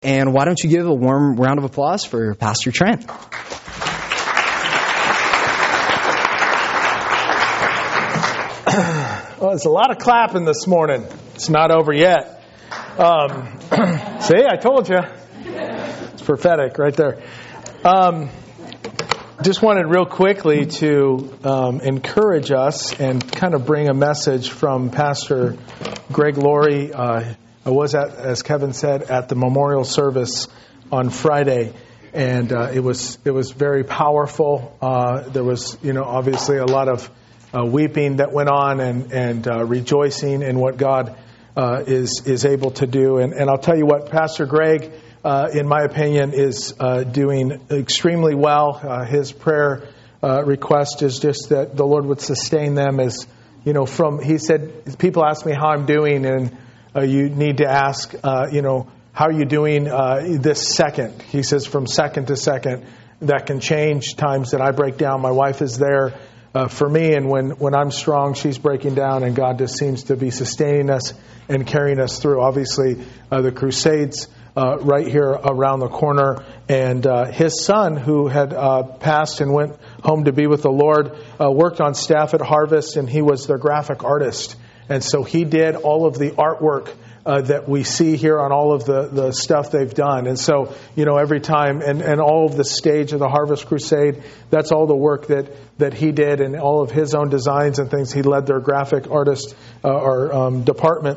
And why don't you give a warm round of applause for Pastor Trent? Well, it's a lot of clapping this morning. It's not over yet. See, I told you. It's prophetic right there. Just wanted real quickly to encourage us and kind of bring a message from Pastor Greg Laurie. I was as Kevin said, at the memorial service on Friday, and it was very powerful. There was, obviously a lot of weeping that went on and rejoicing in what God is able to do. And I'll tell you what, Pastor Greg, in my opinion, is doing extremely well. His prayer request is just that the Lord would sustain them as, he said, people ask me how I'm doing, and you need to ask, how are you doing this second? He says from second to second, that can change. Times that I break down, my wife is there for me, and when I'm strong, she's breaking down, and God just seems to be sustaining us and carrying us through. Obviously, the Crusades right here around the corner, and his son, who had passed and went home to be with the Lord, worked on staff at Harvest, and he was their graphic artist. And so he did all of the artwork that we see here on all of the stuff they've done. And so, every time, and all of the stage of the Harvest Crusade, that's all the work that he did, and all of his own designs and things. He led their graphic artist department.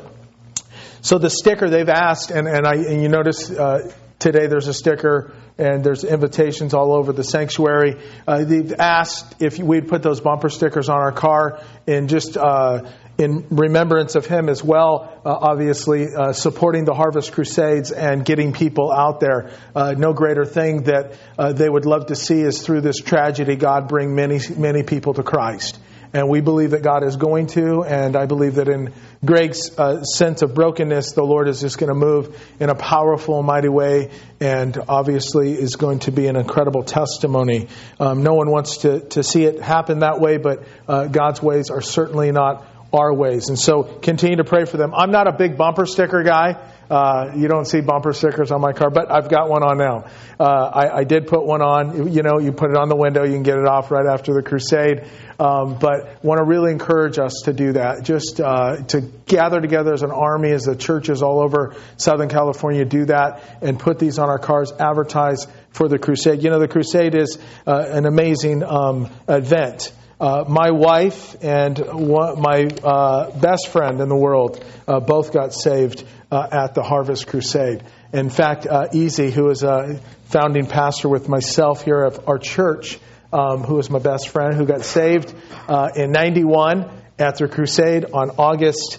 So the sticker they've asked, and you notice today there's a sticker and there's invitations all over the sanctuary. They've asked if we'd put those bumper stickers on our car and just in remembrance of him as well, obviously supporting the Harvest Crusades and getting people out there. No greater thing that they would love to see is through this tragedy, God bring many, many people to Christ. And we believe that God is going to, and I believe that in Greg's sense of brokenness, the Lord is just going to move in a powerful, mighty way, and obviously is going to be an incredible testimony. No one wants to see it happen that way, but God's ways are certainly not our ways. And so continue to pray for them. I'm not a big bumper sticker guy. You don't see bumper stickers on my car, but I've got one on now. I did put one on. You put it on the window. You can get it off right after the crusade. But want to really encourage us to do that. Just to gather together as an army, as the churches all over Southern California do that, and put these on our cars, advertise for the crusade. The crusade is an amazing event. My wife and my best friend in the world both got saved at the Harvest Crusade. In fact, Easy, who is a founding pastor with myself here at our church, who is my best friend, who got saved in 91 at the crusade on August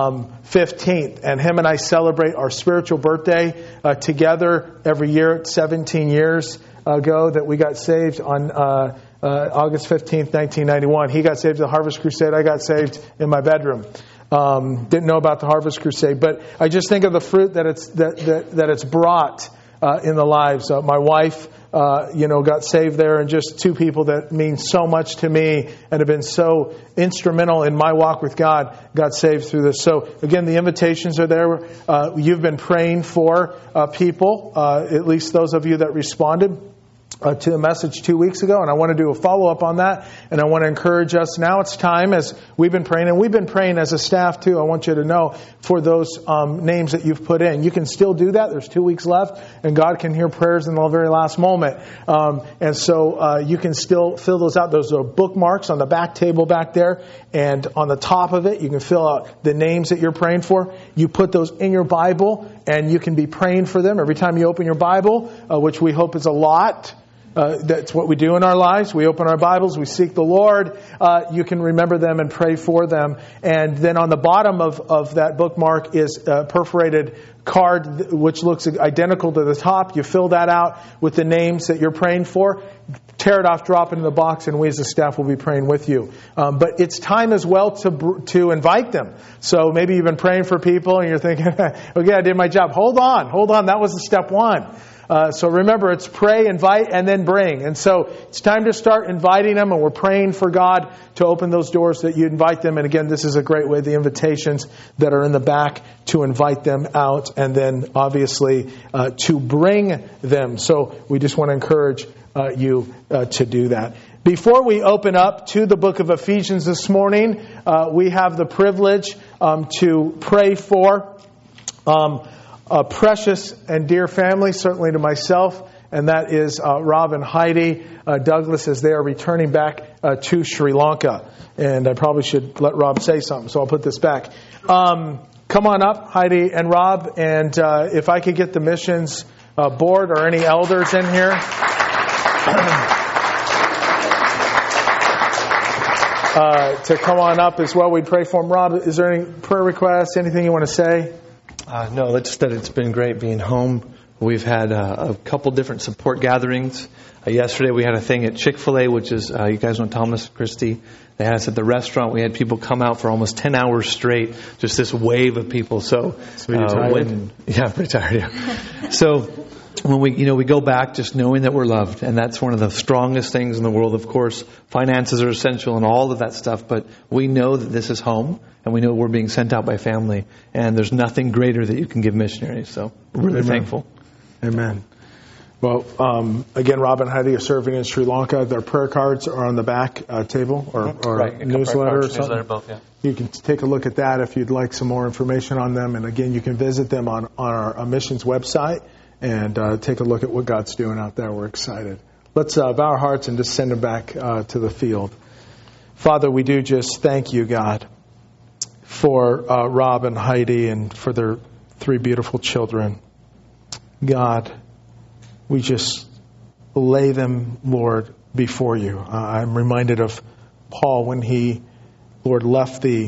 15th. And him and I celebrate our spiritual birthday together every year. It's 17 years ago that we got saved on August 15th, 1991. He got saved at the Harvest Crusade. I got saved in my bedroom. Didn't know about the Harvest Crusade, but I just think of the fruit that it's brought in the lives. My wife, got saved there, and just two people that mean so much to me and have been so instrumental in my walk with God got saved through this. So again, the invitations are there. You've been praying for people, at least those of you that responded to the message 2 weeks ago, and I want to do a follow-up on that, and I want to encourage us. Now it's time, as we've been praying, and we've been praying as a staff too. I want you to know for those names that you've put in. You can still do that. There's 2 weeks left, and God can hear prayers in the very last moment. And so you can still fill those out. Those are bookmarks on the back table back there, and on the top of it, you can fill out the names that you're praying for. You put those in your Bible, and you can be praying for them every time you open your Bible, which we hope is a lot. That's what we do in our lives. We open our Bibles, we seek the Lord. You can remember them and pray for them. And then on the bottom of that bookmark is a perforated card which looks identical to the top. You fill that out with the names that you're praying for. Tear it off, drop it in the box, and we as a staff will be praying with you. But it's time as well to invite them. So maybe you've been praying for people and you're thinking, okay, I did my job. Hold on. That was step one. So remember, it's pray, invite, and then bring. And so it's time to start inviting them, and we're praying for God to open those doors that you invite them. And again, this is a great way, the invitations that are in the back, to invite them out, and then obviously to bring them. So we just want to encourage you to do that. Before we open up to the book of Ephesians this morning, we have the privilege to pray for a precious and dear family, certainly to myself, and that is Rob and Heidi Douglas, as they are returning back to Sri Lanka. And I probably should let Rob say something, so I'll put this back. Come on up, Heidi and Rob, and if I could get the missions board or any elders in here. To come on up as well. We'd pray for them. Rob, is there any prayer requests, anything you want to say? No, just that it's been great being home. We've had a couple different support gatherings. Yesterday we had a thing at Chick-fil-A, which is, you guys know Thomas Christie. They had us at the restaurant. We had people come out for almost 10 hours straight, just this wave of people. So, pretty tired. Yeah. So when we go back just knowing that we're loved, and that's one of the strongest things in the world. Of course, finances are essential and all of that stuff, but we know that this is home, and we know we're being sent out by family, and there's nothing greater that you can give missionaries. So we're really thankful. Amen. Well, again, Rob and Heidi are serving in Sri Lanka. Their prayer cards are on the back table, or right. Newsletter or something. Newsletter, both, yeah. You can take a look at that if you'd like some more information on them. And again, you can visit them on our missions website and take a look at what God's doing out there. We're excited. Let's bow our hearts and just send them back to the field. Father, we do just thank you, God, for Rob and Heidi and for their 3 beautiful children. God, we just lay them, Lord, before you. I'm reminded of Paul when he, Lord, left the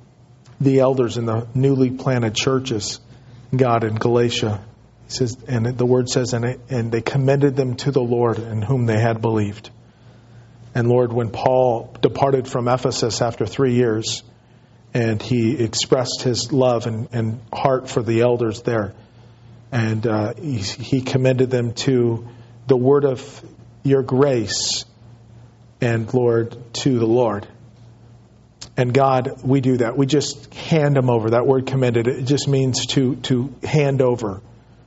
elders in the newly planted churches, God, in Galatia. He says, and the word says, and they commended them to the Lord in whom they had believed. And Lord, when Paul departed from Ephesus after 3 years, and he expressed his love and heart for the elders there, and he commended them to the word of your grace, and Lord, to the Lord. And God, we do that. We just hand them over. That word commended, it just means to hand over,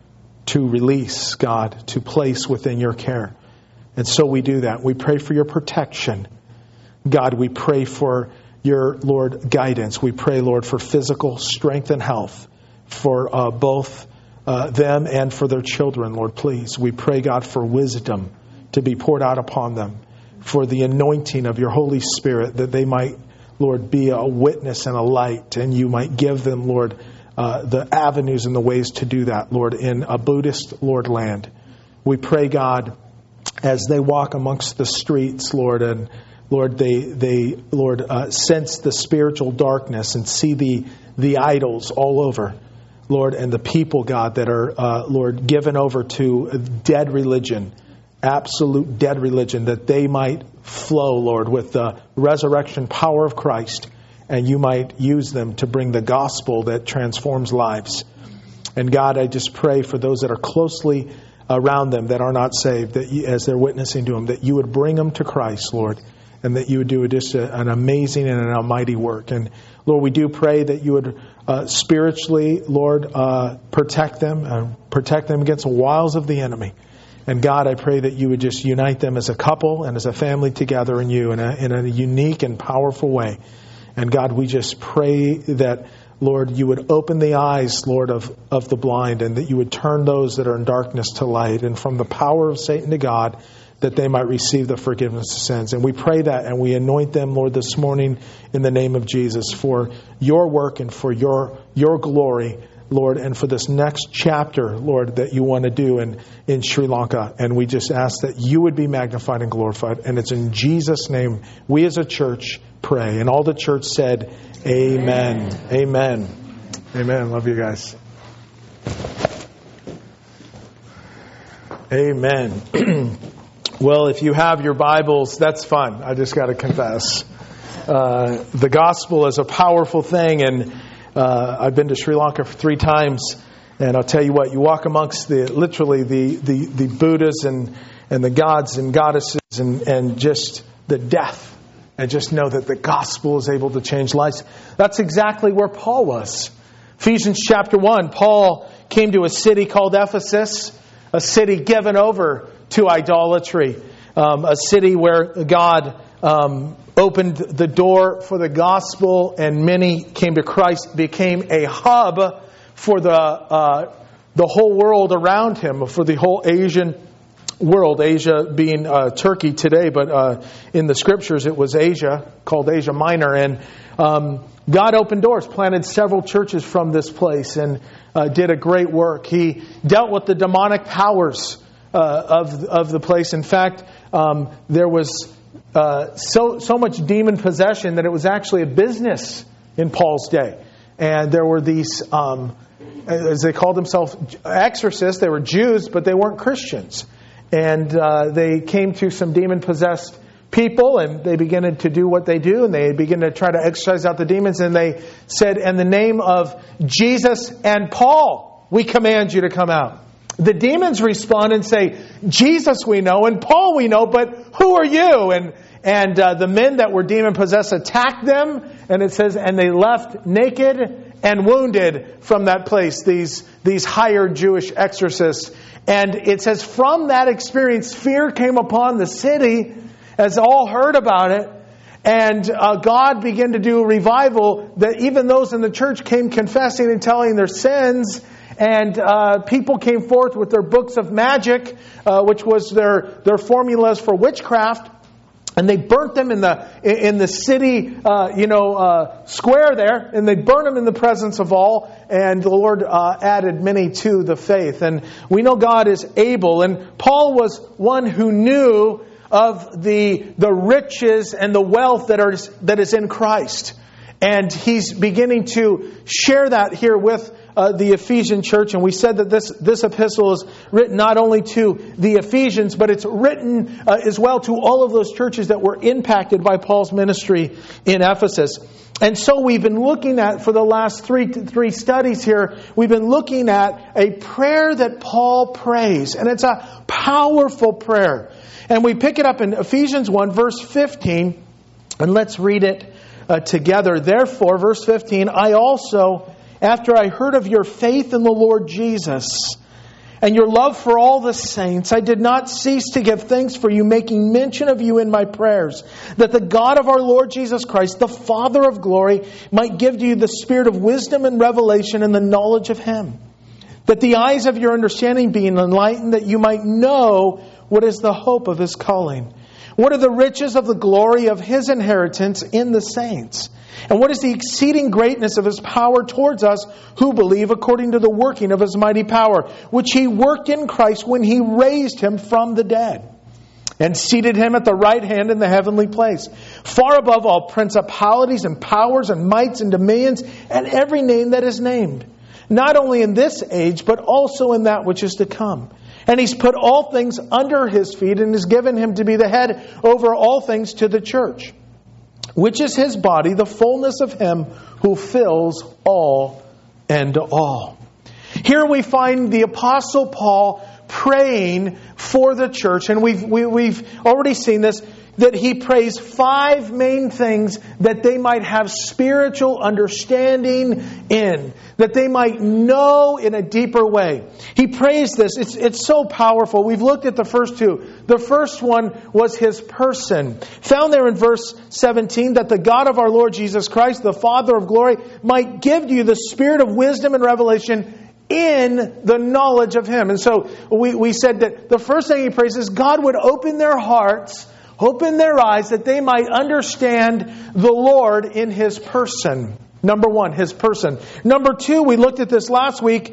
to release, God, to place within your care. And so we do that. We pray for your protection. God, we pray for your, Lord, guidance. We pray, Lord, for physical strength and health for both them and for their children, Lord, please. We pray, God, for wisdom to be poured out upon them, for the anointing of your Holy Spirit, that they might, Lord, be a witness and a light, and you might give them, Lord, the avenues and the ways to do that, Lord, in a Buddhist, Lord, land. We pray, God, as they walk amongst the streets, Lord, and Lord, they Lord, sense the spiritual darkness and see the idols all over, Lord, and the people, God, that are, Lord, given over to dead religion, absolute dead religion, that they might flow, Lord, with the resurrection power of Christ, and you might use them to bring the gospel that transforms lives. And God, I just pray for those that are closely around them that are not saved, that you, as they're witnessing to them, that you would bring them to Christ, Lord, and that you would do just an amazing and an almighty work. And Lord, we do pray that you would spiritually, Lord, protect them against the wiles of the enemy. And God, I pray that you would just unite them as a couple and as a family together in you in a unique and powerful way. And God, we just pray that, Lord, you would open the eyes, Lord, of the blind, and that you would turn those that are in darkness to light, and from the power of Satan to God, that they might receive the forgiveness of sins. And we pray that, and we anoint them, Lord, this morning in the name of Jesus for your work and for your glory, Lord, and for this next chapter, Lord, that you want to do in Sri Lanka. And we just ask that you would be magnified and glorified. And it's in Jesus' name we as a church pray. And all the church said, amen. Amen. Amen. Love you guys. Amen. Well, if you have your Bibles, that's fun. I just got to confess. The gospel is a powerful thing, and I've been to Sri Lanka 3 times, And I'll tell you what, you walk amongst literally the Buddhas and the gods and goddesses and just the death. And just know that the gospel is able to change lives. That's exactly where Paul was. Ephesians chapter 1, Paul came to a city called Ephesus, a city given over to idolatry, a city where God opened the door for the gospel and many came to Christ, became a hub for the whole world around him, for the whole Asian world, Asia being Turkey today, but in the scriptures it was Asia, called Asia Minor. And God opened doors, planted several churches from this place, and did a great work. He dealt with the demonic powers of the place. In fact, there was so much demon possession that it was actually a business in Paul's day. And there were these, as they called themselves, exorcists. They were Jews, but they weren't Christians. And they came to some demon-possessed people, and they began to do what they do, and they began to try to exorcise out the demons, and they said, "In the name of Jesus and Paul, we command you to come out." The demons respond and say, "Jesus we know, and Paul we know, but who are you?" And the men that were demon-possessed attacked them, and it says, and they left naked and wounded from that place, these hired Jewish exorcists. And it says, from that experience, fear came upon the city as all heard about it. And God began to do a revival that even those in the church came confessing and telling their sins. And people came forth with their books of magic, which was their formulas for witchcraft. And they burnt them in the city, square there, and they burned them in the presence of all. And the Lord added many to the faith. And we know God is able. And Paul was one who knew of the riches and the wealth that is in Christ. And he's beginning to share that here with the Ephesian church. And we said that this epistle is written not only to the Ephesians, but it's written as well to all of those churches that were impacted by Paul's ministry in Ephesus. And so we've been looking at, for the last three studies here, we've been looking at a prayer that Paul prays. And it's a powerful prayer. And we pick it up in Ephesians 1, verse 15. And let's read it together. Therefore, verse 15, I also, after I heard of your faith in the Lord Jesus and your love for all the saints, I did not cease to give thanks for you, making mention of you in my prayers, that the God of our Lord Jesus Christ, the Father of glory, might give to you the spirit of wisdom and revelation and the knowledge of Him, that the eyes of your understanding being enlightened, that you might know what is the hope of His calling, what are the riches of the glory of His inheritance in the saints, and what is the exceeding greatness of His power towards us who believe, according to the working of His mighty power, which He worked in Christ when He raised Him from the dead and seated Him at the right hand in the heavenly place, far above all principalities and powers and mights and dominions and every name that is named, not only in this age, but also in that which is to come. And He's put all things under His feet and has given Him to be the head over all things to the church, which is His body, the fullness of Him who fills all and all. Here we find the Apostle Paul praying for the church. And we've already seen this, that he prays 5 main things that they might have spiritual understanding in, that they might know in a deeper way. He prays this. It's so powerful. We've looked at the first 2. The first one was His person. Found there in verse 17, that the God of our Lord Jesus Christ, the Father of glory, might give to you the spirit of wisdom and revelation in the knowledge of Him. And so we said that the first thing he prays is God would open their hearts, open their eyes, that they might understand the Lord in His person. Number 1, His person. Number 2, we looked at this last week,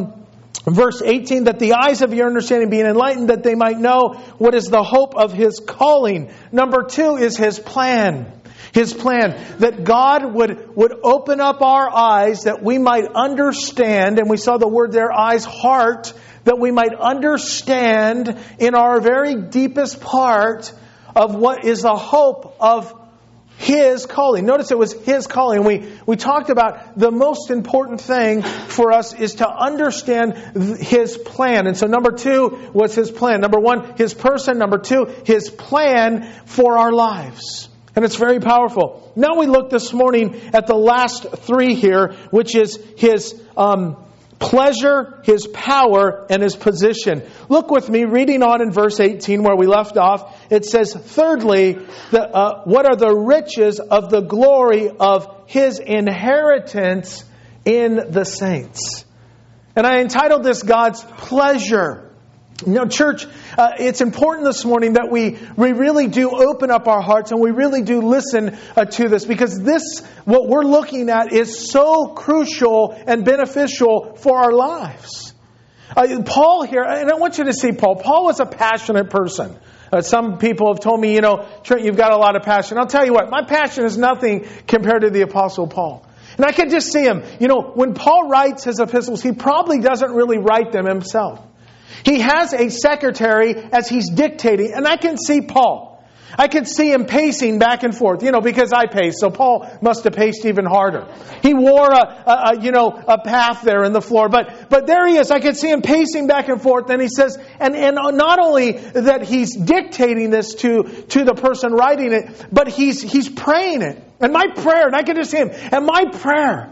verse 18, that the eyes of your understanding being enlightened, that they might know what is the hope of His calling. Number 2 is His plan. His plan, that God would open up our eyes, that we might understand, and we saw the word there, eyes, heart, that we might understand in our very deepest part of what is the hope of His calling. Notice it was His calling. We talked about the most important thing for us is to understand His plan. And so number 2 was His plan. Number 1, His person. Number 2, His plan for our lives. And it's very powerful. Now we look this morning at the last 3 here, which is His pleasure, His power, and His position. Look with me, reading on in verse 18 where we left off. It says, thirdly, what are the riches of the glory of His inheritance in the saints? And I entitled this God's pleasure. You know, church, it's important this morning that we really do open up our hearts and we really do listen to this, because what we're looking at is so crucial and beneficial for our lives. Paul here, and I want you to see Paul. Paul was a passionate person. Some people have told me, Trent, you've got a lot of passion. I'll tell you what, my passion is nothing compared to the Apostle Paul. And I can just see him. When Paul writes his epistles, he probably doesn't really write them himself. He has a secretary as he's dictating, and I can see Paul. I can see him pacing back and forth, because I pace, so Paul must have paced even harder. He wore a path there in the floor, but there he is. I can see him pacing back and forth, and he says, and not only that he's dictating this to the person writing it, but he's praying it. And my prayer, and I can just see him, and my prayer,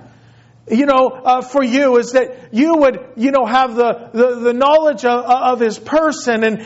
for you is that you would, have the knowledge of His person and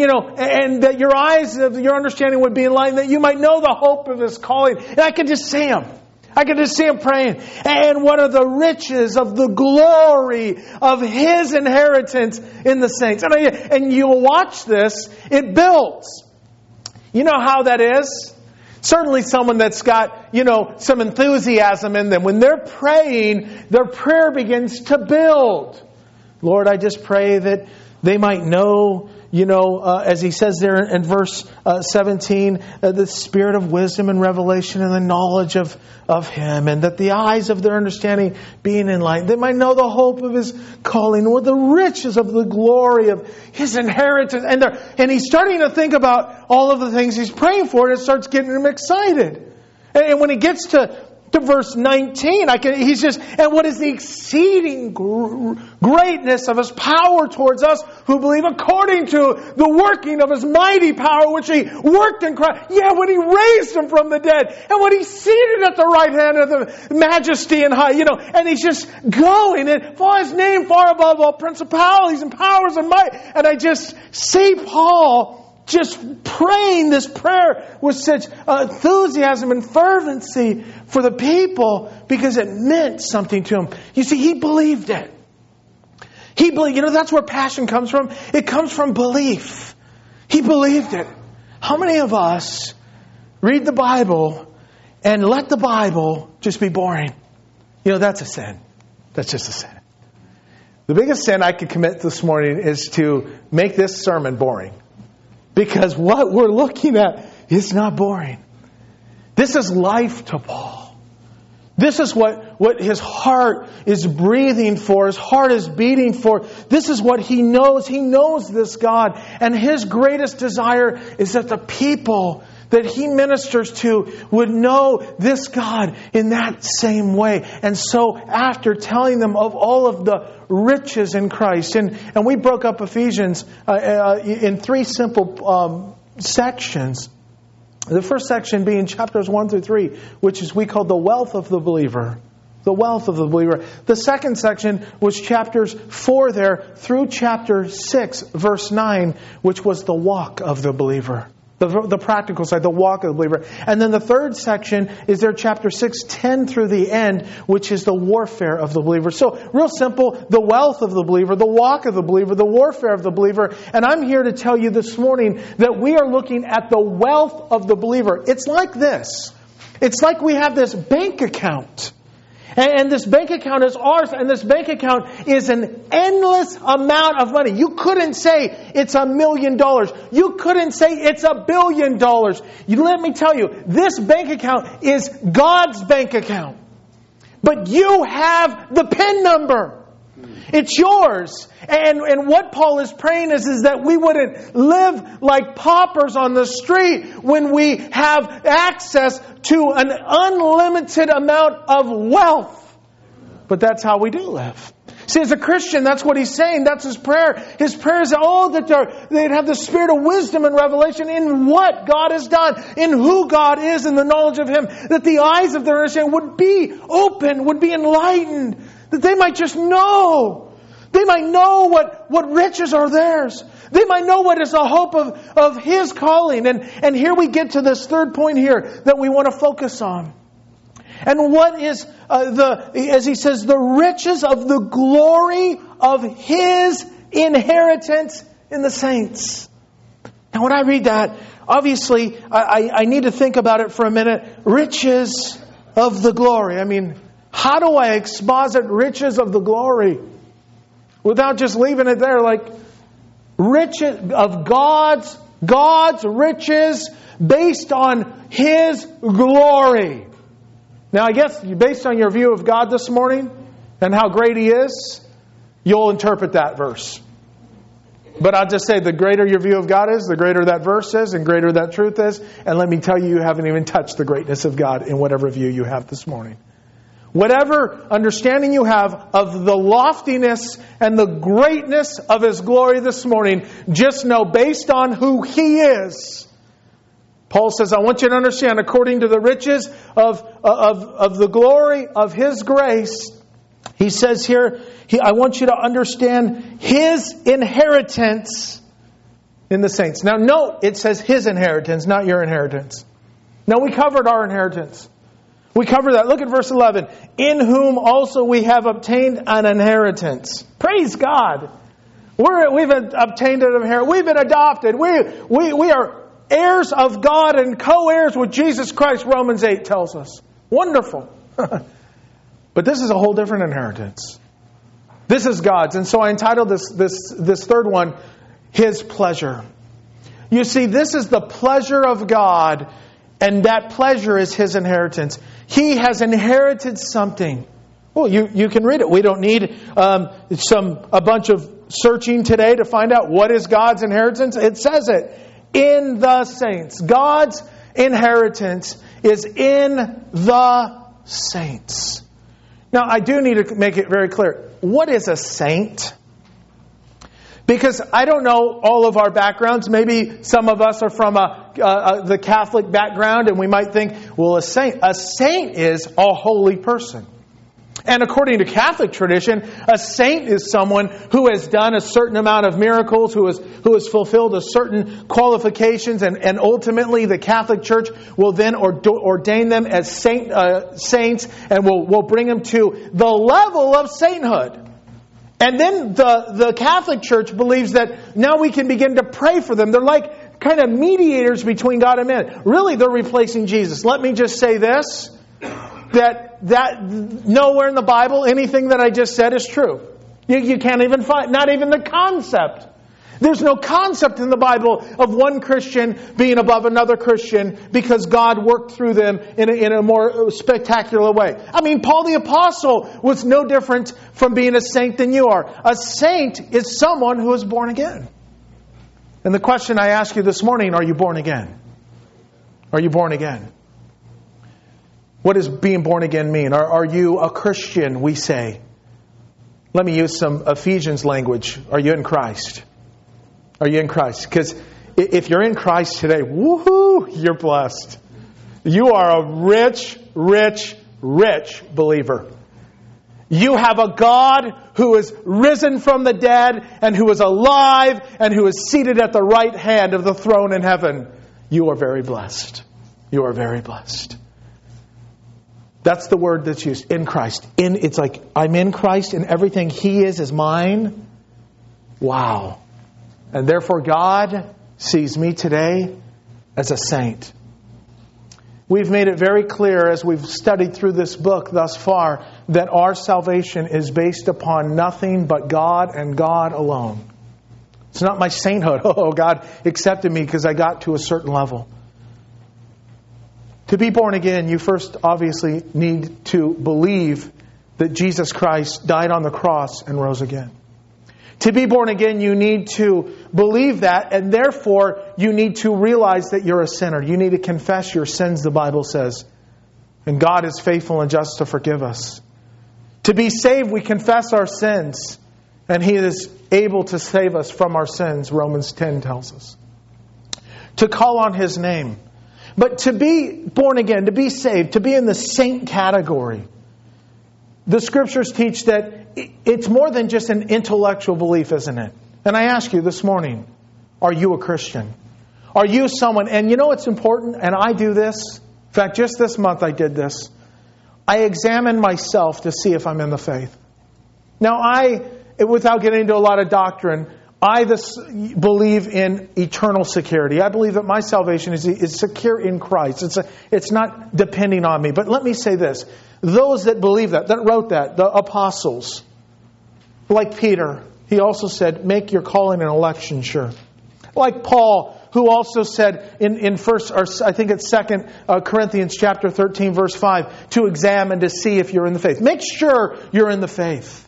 that your eyes of your understanding would be enlightened, that you might know the hope of His calling. And I could just see him. I could just see him praying. And what are the riches of the glory of His inheritance in the saints? And you'll watch this, it builds. You know how that is? Certainly someone that's got, some enthusiasm in them. When they're praying, their prayer begins to build. Lord, I just pray that they might know, as he says there in verse 17, the spirit of wisdom and revelation and the knowledge of Him, and that the eyes of their understanding being enlightened. They might know the hope of His calling, or the riches of the glory of His inheritance. And he's starting to think about all of the things he's praying for, and it starts getting him excited. And when he gets to verse 19, and what is the exceeding greatness of His power towards us who believe, according to the working of His mighty power, which He worked in Christ. Yeah, when He raised Him from the dead, and when He's seated at the right hand of the majesty and high, and He's just going, and for His name far above all principalities and powers and might. And I just see Paul just praying this prayer with such enthusiasm and fervency for the people, because it meant something to him. You see, he believed it. He believed. That's where passion comes from. It comes from belief. He believed it. How many of us read the Bible and let the Bible just be boring? That's a sin. That's just a sin. The biggest sin I could commit this morning is to make this sermon boring. Because what we're looking at is not boring. This is life to Paul. This is what his heart is breathing for. His heart is beating for. This is what he knows. He knows this God. And his greatest desire is that the people that he ministers to would know this God in that same way. And so after telling them of all of the riches in Christ, and we broke up Ephesians in 3 simple sections. The first section being chapters 1 through 3, which is we call the wealth of the believer. The wealth of the believer. The second section was chapters 4 there through chapter 6, verse 9, which was the walk of the believer. The practical side, the walk of the believer. And then the third section is there chapter 6, 10 through the end, which is the warfare of the believer. So, real simple, the wealth of the believer, the walk of the believer, the warfare of the believer. And I'm here to tell you this morning that we are looking at the wealth of the believer. It's like this. It's like we have this bank account. And this bank account is ours, and this bank account is an endless amount of money. You couldn't say it's $1 million. You couldn't say it's $1 billion. Let me tell you, this bank account is God's bank account. But you have the PIN number. It's yours. And what Paul is praying is that we wouldn't live like paupers on the street when we have access to an unlimited amount of wealth. But that's how we do live. See, as a Christian, that's what he's saying. That's his prayer. His prayer is that they'd have the spirit of wisdom and revelation in what God has done, in who God is, and the knowledge of Him. That the eyes of their understanding would be open, would be enlightened. That they might just know. They might know what riches are theirs. They might know what is the hope of His calling. And here we get to this third point here that we want to focus on. And what is as he says, the riches of the glory of His inheritance in the saints. Now when I read that, obviously I need to think about it for a minute. Riches of the glory. I mean, how do I exposit riches of the glory? Without just leaving it there, like riches of God's riches based on His glory. Now, I guess based on your view of God this morning and how great He is, you'll interpret that verse. But I'll just say the greater your view of God is, the greater that verse is, and greater that truth is. And let me tell you, you haven't even touched the greatness of God in whatever view you have this morning. Whatever understanding you have of the loftiness and the greatness of His glory this morning, just know based on who He is. Paul says, I want you to understand, according to the riches of the glory of His grace, he says here, I want you to understand His inheritance in the saints. Now note, it says His inheritance, not your inheritance. Now we covered our inheritance. We covered that. Look at verse 11. In whom also we have obtained an inheritance. Praise God. We've obtained an inheritance. We've been adopted. We are heirs of God and co-heirs with Jesus Christ, Romans 8 tells us. Wonderful. But this is a whole different inheritance. This is God's. And so I entitled this third one, His pleasure. You see, this is the pleasure of God, and that pleasure is His inheritance. He has inherited something. Well, you can read it. We don't need a bunch of searching today to find out what is God's inheritance. It says it. In the saints. God's inheritance is in the saints. Now, I do need to make it very clear. What is a saint? Because I don't know all of our backgrounds. Maybe some of us are from the Catholic background, and we might think, well, a saint is a holy person. And according to Catholic tradition, a saint is someone who has done a certain amount of miracles, who has fulfilled a certain qualifications, and ultimately the Catholic Church will then ordain them as saints, and will bring them to the level of sainthood. And then the Catholic Church believes that now we can begin to pray for them. They're like kind of mediators between God and man. Really, they're replacing Jesus. Let me just say this. That nowhere in the Bible, anything that I just said is true. You can't even find, not even the concept. There's no concept in the Bible of one Christian being above another Christian because God worked through them in a more spectacular way. I mean, Paul the Apostle was no different from being a saint than you are. A saint is someone who is born again. And the question I ask you this morning, are you born again? Are you born again? What does being born again mean? Are you a Christian, we say? Let me use some Ephesians language. Are you in Christ? Are you in Christ? Because if you're in Christ today, woohoo, you're blessed. You are a rich, rich, rich believer. You have a God who is risen from the dead and who is alive and who is seated at the right hand of the throne in heaven. You are very blessed. You are very blessed. That's the word that's used, in Christ. It's like, I'm in Christ and everything He is mine. Wow. And therefore God sees me today as a saint. We've made it very clear as we've studied through this book thus far that our salvation is based upon nothing but God and God alone. It's not my sainthood. Oh, God accepted me because I got to a certain level. To be born again, you first obviously need to believe that Jesus Christ died on the cross and rose again. To be born again, you need to believe that, and therefore you need to realize that you're a sinner. You need to confess your sins, the Bible says. And God is faithful and just to forgive us. To be saved, we confess our sins, and He is able to save us from our sins, Romans 10 tells us. To call on His name. But to be born again, to be saved, to be in the saint category, the Scriptures teach that it's more than just an intellectual belief, isn't it? And I ask you this morning, are you a Christian? Are you someone, and you know it's important, and I do this. In fact, just this month I did this. I examine myself to see if I'm in the faith. Now without getting into a lot of doctrine, I believe in eternal security. I believe that my salvation is secure in Christ. It's not depending on me. But let me say this. Those that believe that wrote that, the apostles, like Peter, he also said, make your calling and election sure. Like Paul, who also said in first, or I think it's 2 Corinthians chapter 13, verse 5, to examine to see if you're in the faith. Make sure you're in the faith.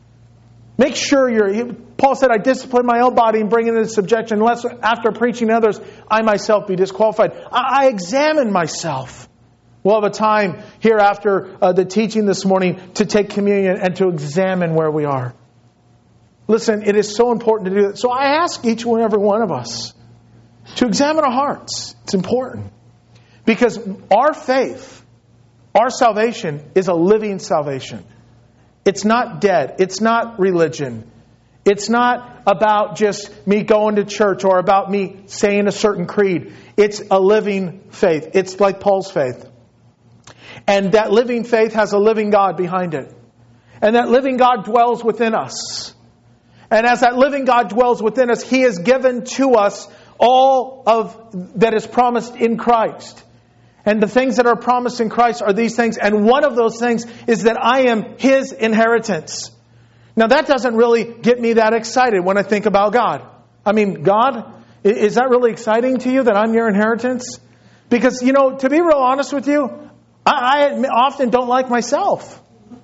Make sure Paul said, I discipline my own body and bring it into subjection, unless after preaching to others, I myself be disqualified. I examine myself. We'll have a time here after the teaching this morning to take communion and to examine where we are. Listen, it is so important to do that. So I ask each and every one of us to examine our hearts. It's important. Because our faith, our salvation is a living salvation. It's not dead. It's not religion. It's not about just me going to church or about me saying a certain creed. It's a living faith. It's like Paul's faith. And that living faith has a living God behind it. And that living God dwells within us. And as that living God dwells within us, He has given to us all of that is promised in Christ. And the things that are promised in Christ are these things. And one of those things is that I am His inheritance. Now that doesn't really get me that excited when I think about God. I mean, God, is that really exciting to you that I'm your inheritance? Because, to be real honest with you, I often don't like myself.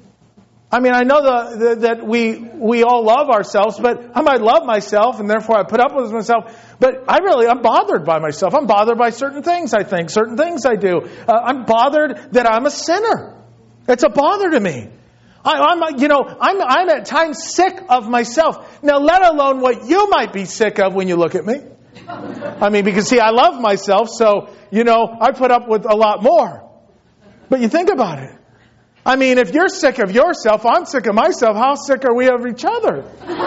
I mean, I know that we all love ourselves, but I might love myself and therefore I put up with myself. But I'm bothered by myself. I'm bothered by certain things I think, certain things I do. I'm bothered that I'm a sinner. It's a bother to me. I'm at times sick of myself. Now, let alone what you might be sick of when you look at me. I mean, because I love myself, so, I put up with a lot more. But you think about it. I mean, if you're sick of yourself, I'm sick of myself, how sick are we of each other?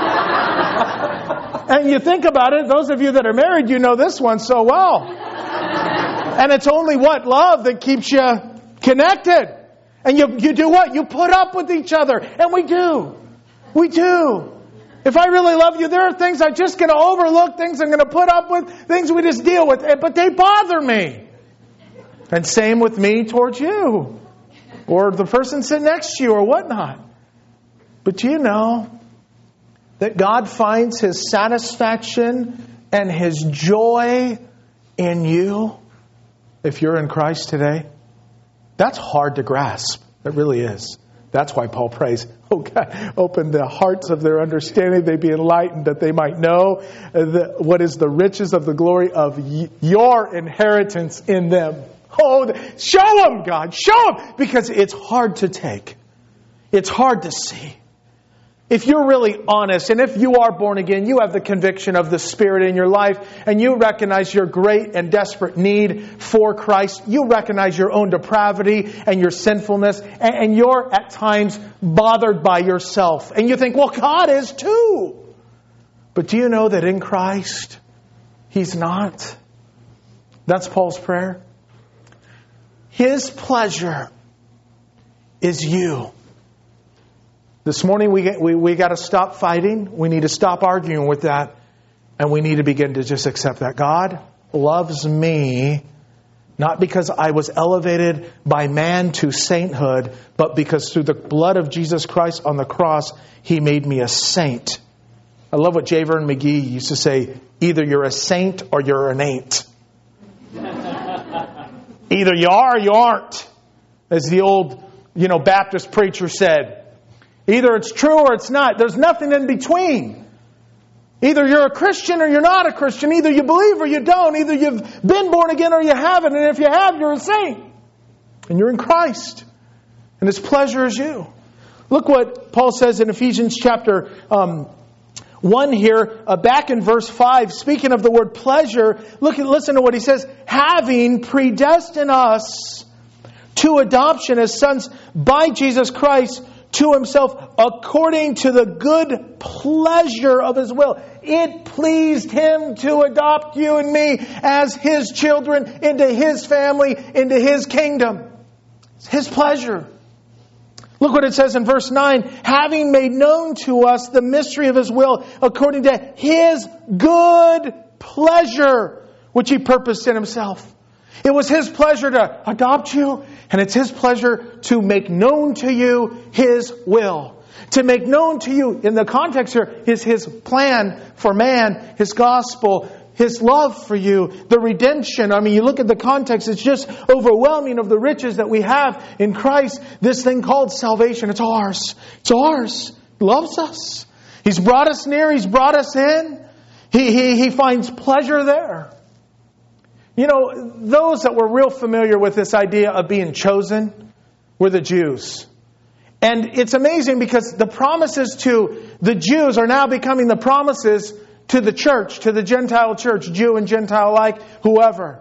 And you think about it, those of you that are married, you know this one so well. And it's only love that keeps you connected. And you do what? You put up with each other. And we do. We do. If I really love you, there are things I'm just going to overlook, things I'm going to put up with, things we just deal with. But they bother me. And same with me towards you. Or the person sitting next to you or whatnot. But do you know that God finds His satisfaction and His joy in you if you're in Christ today? That's hard to grasp. It really is. That's why Paul prays, oh God, open the hearts of their understanding, they be enlightened, that they might know what is the riches of the glory of your inheritance in them. Oh, show them, God, show them, because it's hard to take. It's hard to see. If you're really honest, and if you are born again, you have the conviction of the Spirit in your life, and you recognize your great and desperate need for Christ. You recognize your own depravity and your sinfulness, and you're at times bothered by yourself. And you think, well, God is too. But do you know that in Christ, He's not? That's Paul's prayer. His pleasure is you. This morning we got to stop fighting. We need to stop arguing with that. And we need to begin to just accept that God loves me, not because I was elevated by man to sainthood, but because through the blood of Jesus Christ on the cross, He made me a saint. I love what J. Vernon McGee used to say, either you're a saint or you're an ain't. Either you are or you aren't. As the old, Baptist preacher said, Either it's true or it's not. There's nothing in between. Either you're a Christian or you're not a Christian. Either you believe or you don't. Either you've been born again or you haven't. And if you have, you're a saint. And you're in Christ. And His pleasure is you. Look what Paul says in Ephesians chapter 1 here, back in verse 5, speaking of the word pleasure. Listen to what he says. Having predestined us to adoption as sons by Jesus Christ to Himself according to the good pleasure of His will. It pleased Him to adopt you and me as His children into His family, into His kingdom. It's His pleasure. Look what it says in verse 9. Having made known to us the mystery of His will according to His good pleasure, which He purposed in Himself. It was His pleasure to adopt you, and it's His pleasure to make known to you His will. To make known to you, in the context here, is His plan for man, His gospel, His love for you, the redemption. I mean, you look at the context, it's just overwhelming of the riches that we have in Christ. This thing called salvation, it's ours. It's ours. He loves us. He's brought us near. He's brought us in. He finds pleasure there. You know, those that were real familiar with this idea of being chosen were the Jews. And it's amazing because the promises to the Jews are now becoming the promises to the church, to the Gentile church, Jew and Gentile alike, whoever.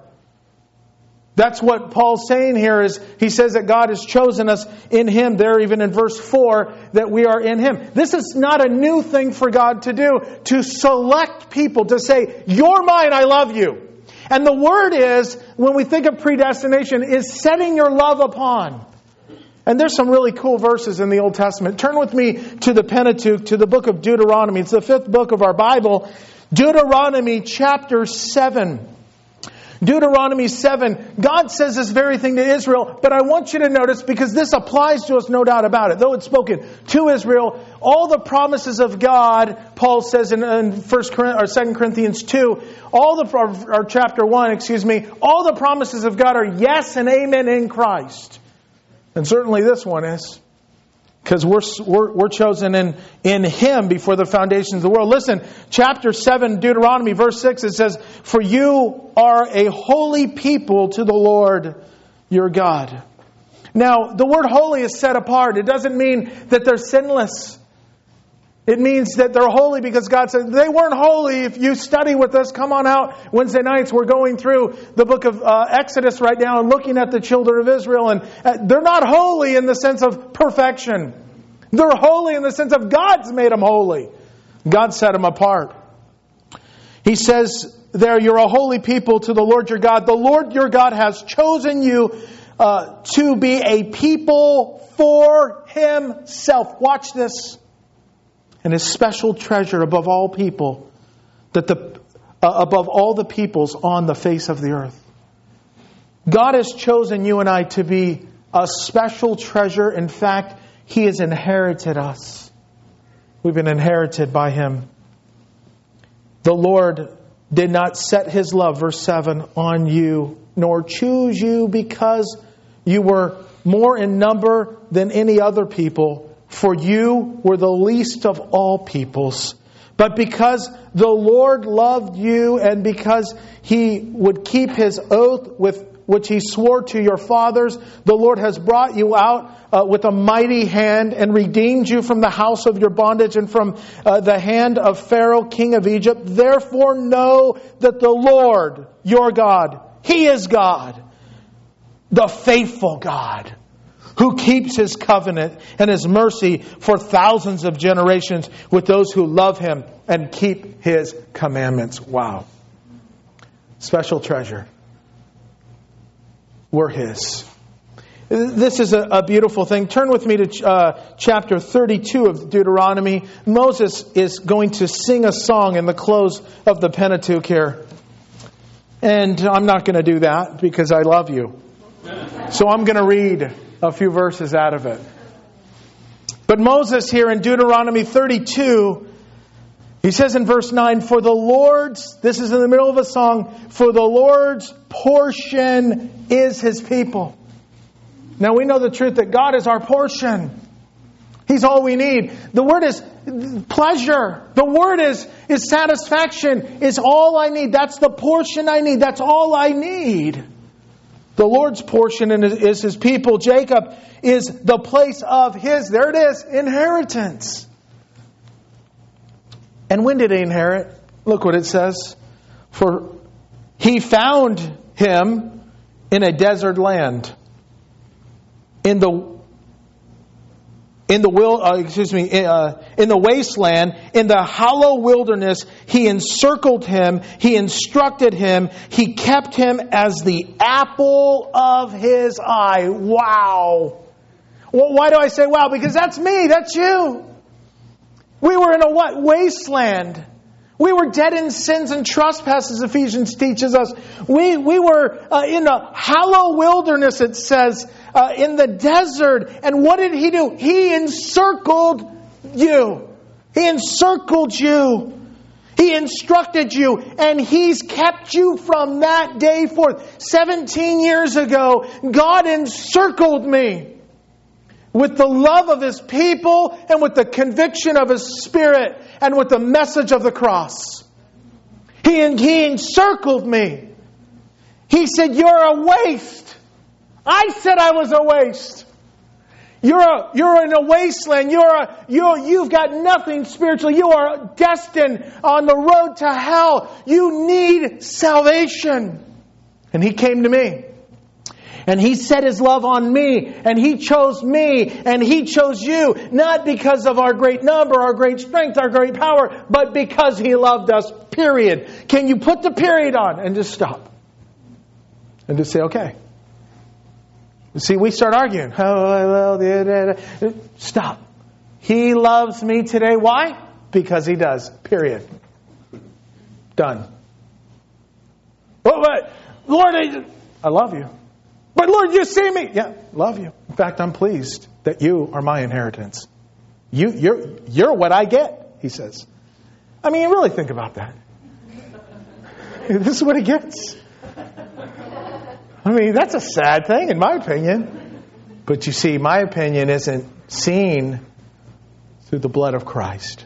That's what Paul's saying here is, he says that God has chosen us in Him. There, even in verse 4, that we are in Him. This is not a new thing for God to do, to select people, to say, you're mine, I love you. And the word is, when we think of predestination, is setting your love upon. And there's some really cool verses in the Old Testament. Turn with me to the Pentateuch, to the book of Deuteronomy. It's the 5th book of our Bible. Deuteronomy chapter 7. Deuteronomy 7. God says this very thing to Israel, but I want you to notice, because this applies to us, no doubt about it. Though it's spoken to Israel, all the promises of God, Paul says in 2 Corinthians 2, or chapter 1, all the promises of God are yes and amen in Christ. And certainly this one is. Because we're chosen in Him before the foundations of the world. Listen, chapter 7, Deuteronomy, verse 6, it says, for you are a holy people to the Lord your God. Now, the word holy is set apart. It doesn't mean that they're sinless. It means that they're holy because God said they weren't holy. If you study with us, come on out Wednesday nights. We're going through the book of Exodus right now and looking at the children of Israel. And they're not holy in the sense of perfection. They're holy in the sense of God's made them holy. God set them apart. He says there, you're a holy people to the Lord your God. The Lord your God has chosen you to be a people for Himself. Watch this. And His special treasure above all people, above all the peoples on the face of the earth. God has chosen you and I to be a special treasure. In fact, He has inherited us. We've been inherited by Him. The Lord did not set His love, verse 7, on you, nor choose you because you were more in number than any other people. For you were the least of all peoples. But because the Lord loved you and because He would keep His oath with which He swore to your fathers, the Lord has brought you out with a mighty hand and redeemed you from the house of your bondage and from the hand of Pharaoh, king of Egypt. Therefore know that the Lord, your God, He is God, the faithful God, who keeps His covenant and His mercy for thousands of generations with those who love Him and keep His commandments. Wow. Special treasure. We're His. This is a beautiful thing. Turn with me to chapter 32 of Deuteronomy. Moses is going to sing a song in the close of the Pentateuch here. And I'm not going to do that because I love you. So I'm going to read a few verses out of it. But Moses here in Deuteronomy 32, he says in verse 9, for the Lord's, this is in the middle of a song, for the Lord's portion is His people. Now we know the truth that God is our portion. He's all we need. The word is pleasure. The word is satisfaction. Is all I need. That's the portion I need. That's all I need. The Lord's portion is His people. Jacob is the place of His, there it is, inheritance. And when did he inherit? Look what it says. For he found him in a desert land. In the wasteland, in the hollow wilderness, He encircled him, He instructed him, He kept him as the apple of His eye. Wow. Well, why do I say wow? Because that's me, that's you. We were in a what? Wasteland. We were dead in sins and trespasses, Ephesians teaches us. We were in a hollow wilderness, it says, in the desert. And what did He do? He encircled you. He encircled you. He instructed you. And He's kept you from that day forth. 17 years ago, God encircled me with the love of His people and with the conviction of His Spirit and with the message of the cross. He encircled me. He said, you're a waste. I said I was a waste. You're in a wasteland. You've got nothing spiritual. You are destined on the road to hell. You need salvation. And He came to me. And He set His love on me, and He chose me, and He chose you, not because of our great number, our great strength, our great power, but because He loved us, period. Can you put the period on and just stop? And just say, okay. See, we start arguing. Stop. He loves me today. Why? Because He does, period. Done. But Lord, I love you. But Lord, you see me. Yeah, love you. In fact, I'm pleased that you are my inheritance. You're what I get, He says. I mean, really think about that. This is what He gets. I mean, that's a sad thing, in my opinion. But you see, my opinion isn't seen through the blood of Christ.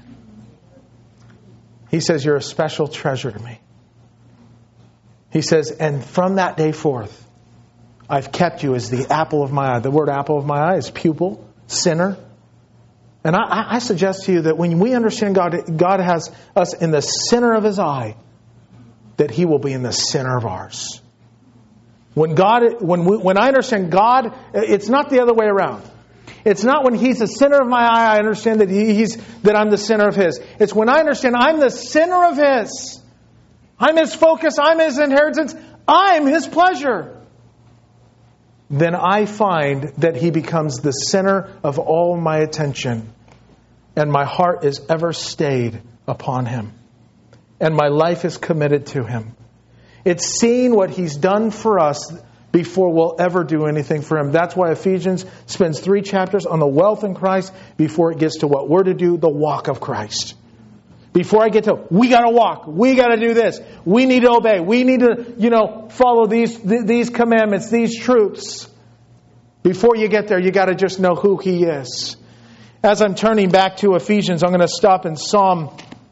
He says, you're a special treasure to me. He says, and from that day forth, I've kept you as the apple of my eye. The word apple of my eye is pupil, sinner. And I suggest to you that when we understand God has us in the center of His eye, that He will be in the center of ours. When I understand God, it's not the other way around. It's not when He's the center of my eye, I understand that I'm the center of His. It's when I understand I'm the center of His. I'm His focus, I'm His inheritance, I'm His pleasure. Then I find that He becomes the center of all my attention. And my heart is ever stayed upon Him. And my life is committed to Him. It's seeing what He's done for us before we'll ever do anything for Him. That's why Ephesians spends 3 chapters on the wealth in Christ before it gets to what we're to do, the walk of Christ. Before I get to, we got to walk. We got to do this. We need to obey. We need to, follow these commandments, these truths. Before you get there, you got to just know who He is. As I'm turning back to Ephesians, I'm going to stop in Psalm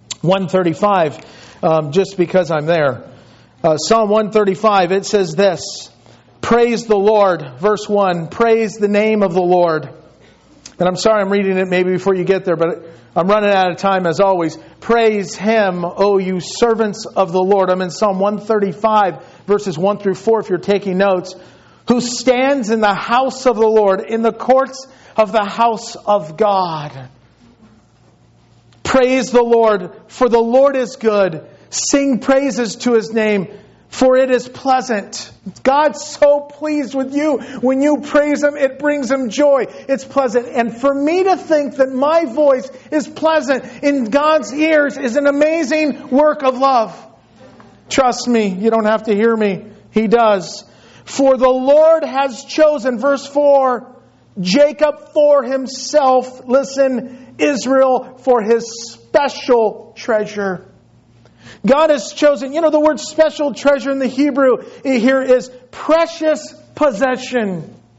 135, just because I'm there. Psalm 135, it says this, praise the Lord, verse 1, praise the name of the Lord. And I'm sorry I'm reading it maybe before you get there, but I'm running out of time as always. Praise Him, O you servants of the Lord. I'm in Psalm 135, verses 1 through 4, if you're taking notes. Who stands in the house of the Lord, in the courts of the house of God. Praise the Lord, for the Lord is good. Sing praises to His name, for it is pleasant. God's so pleased with you. When you praise Him, it brings Him joy. It's pleasant. And for me to think that my voice is pleasant in God's ears is an amazing work of love. Trust me, you don't have to hear me. He does. For the Lord has chosen, verse 4, Jacob for Himself. Listen, Israel for His special treasure. God has chosen, the word special treasure in the Hebrew here is precious possession.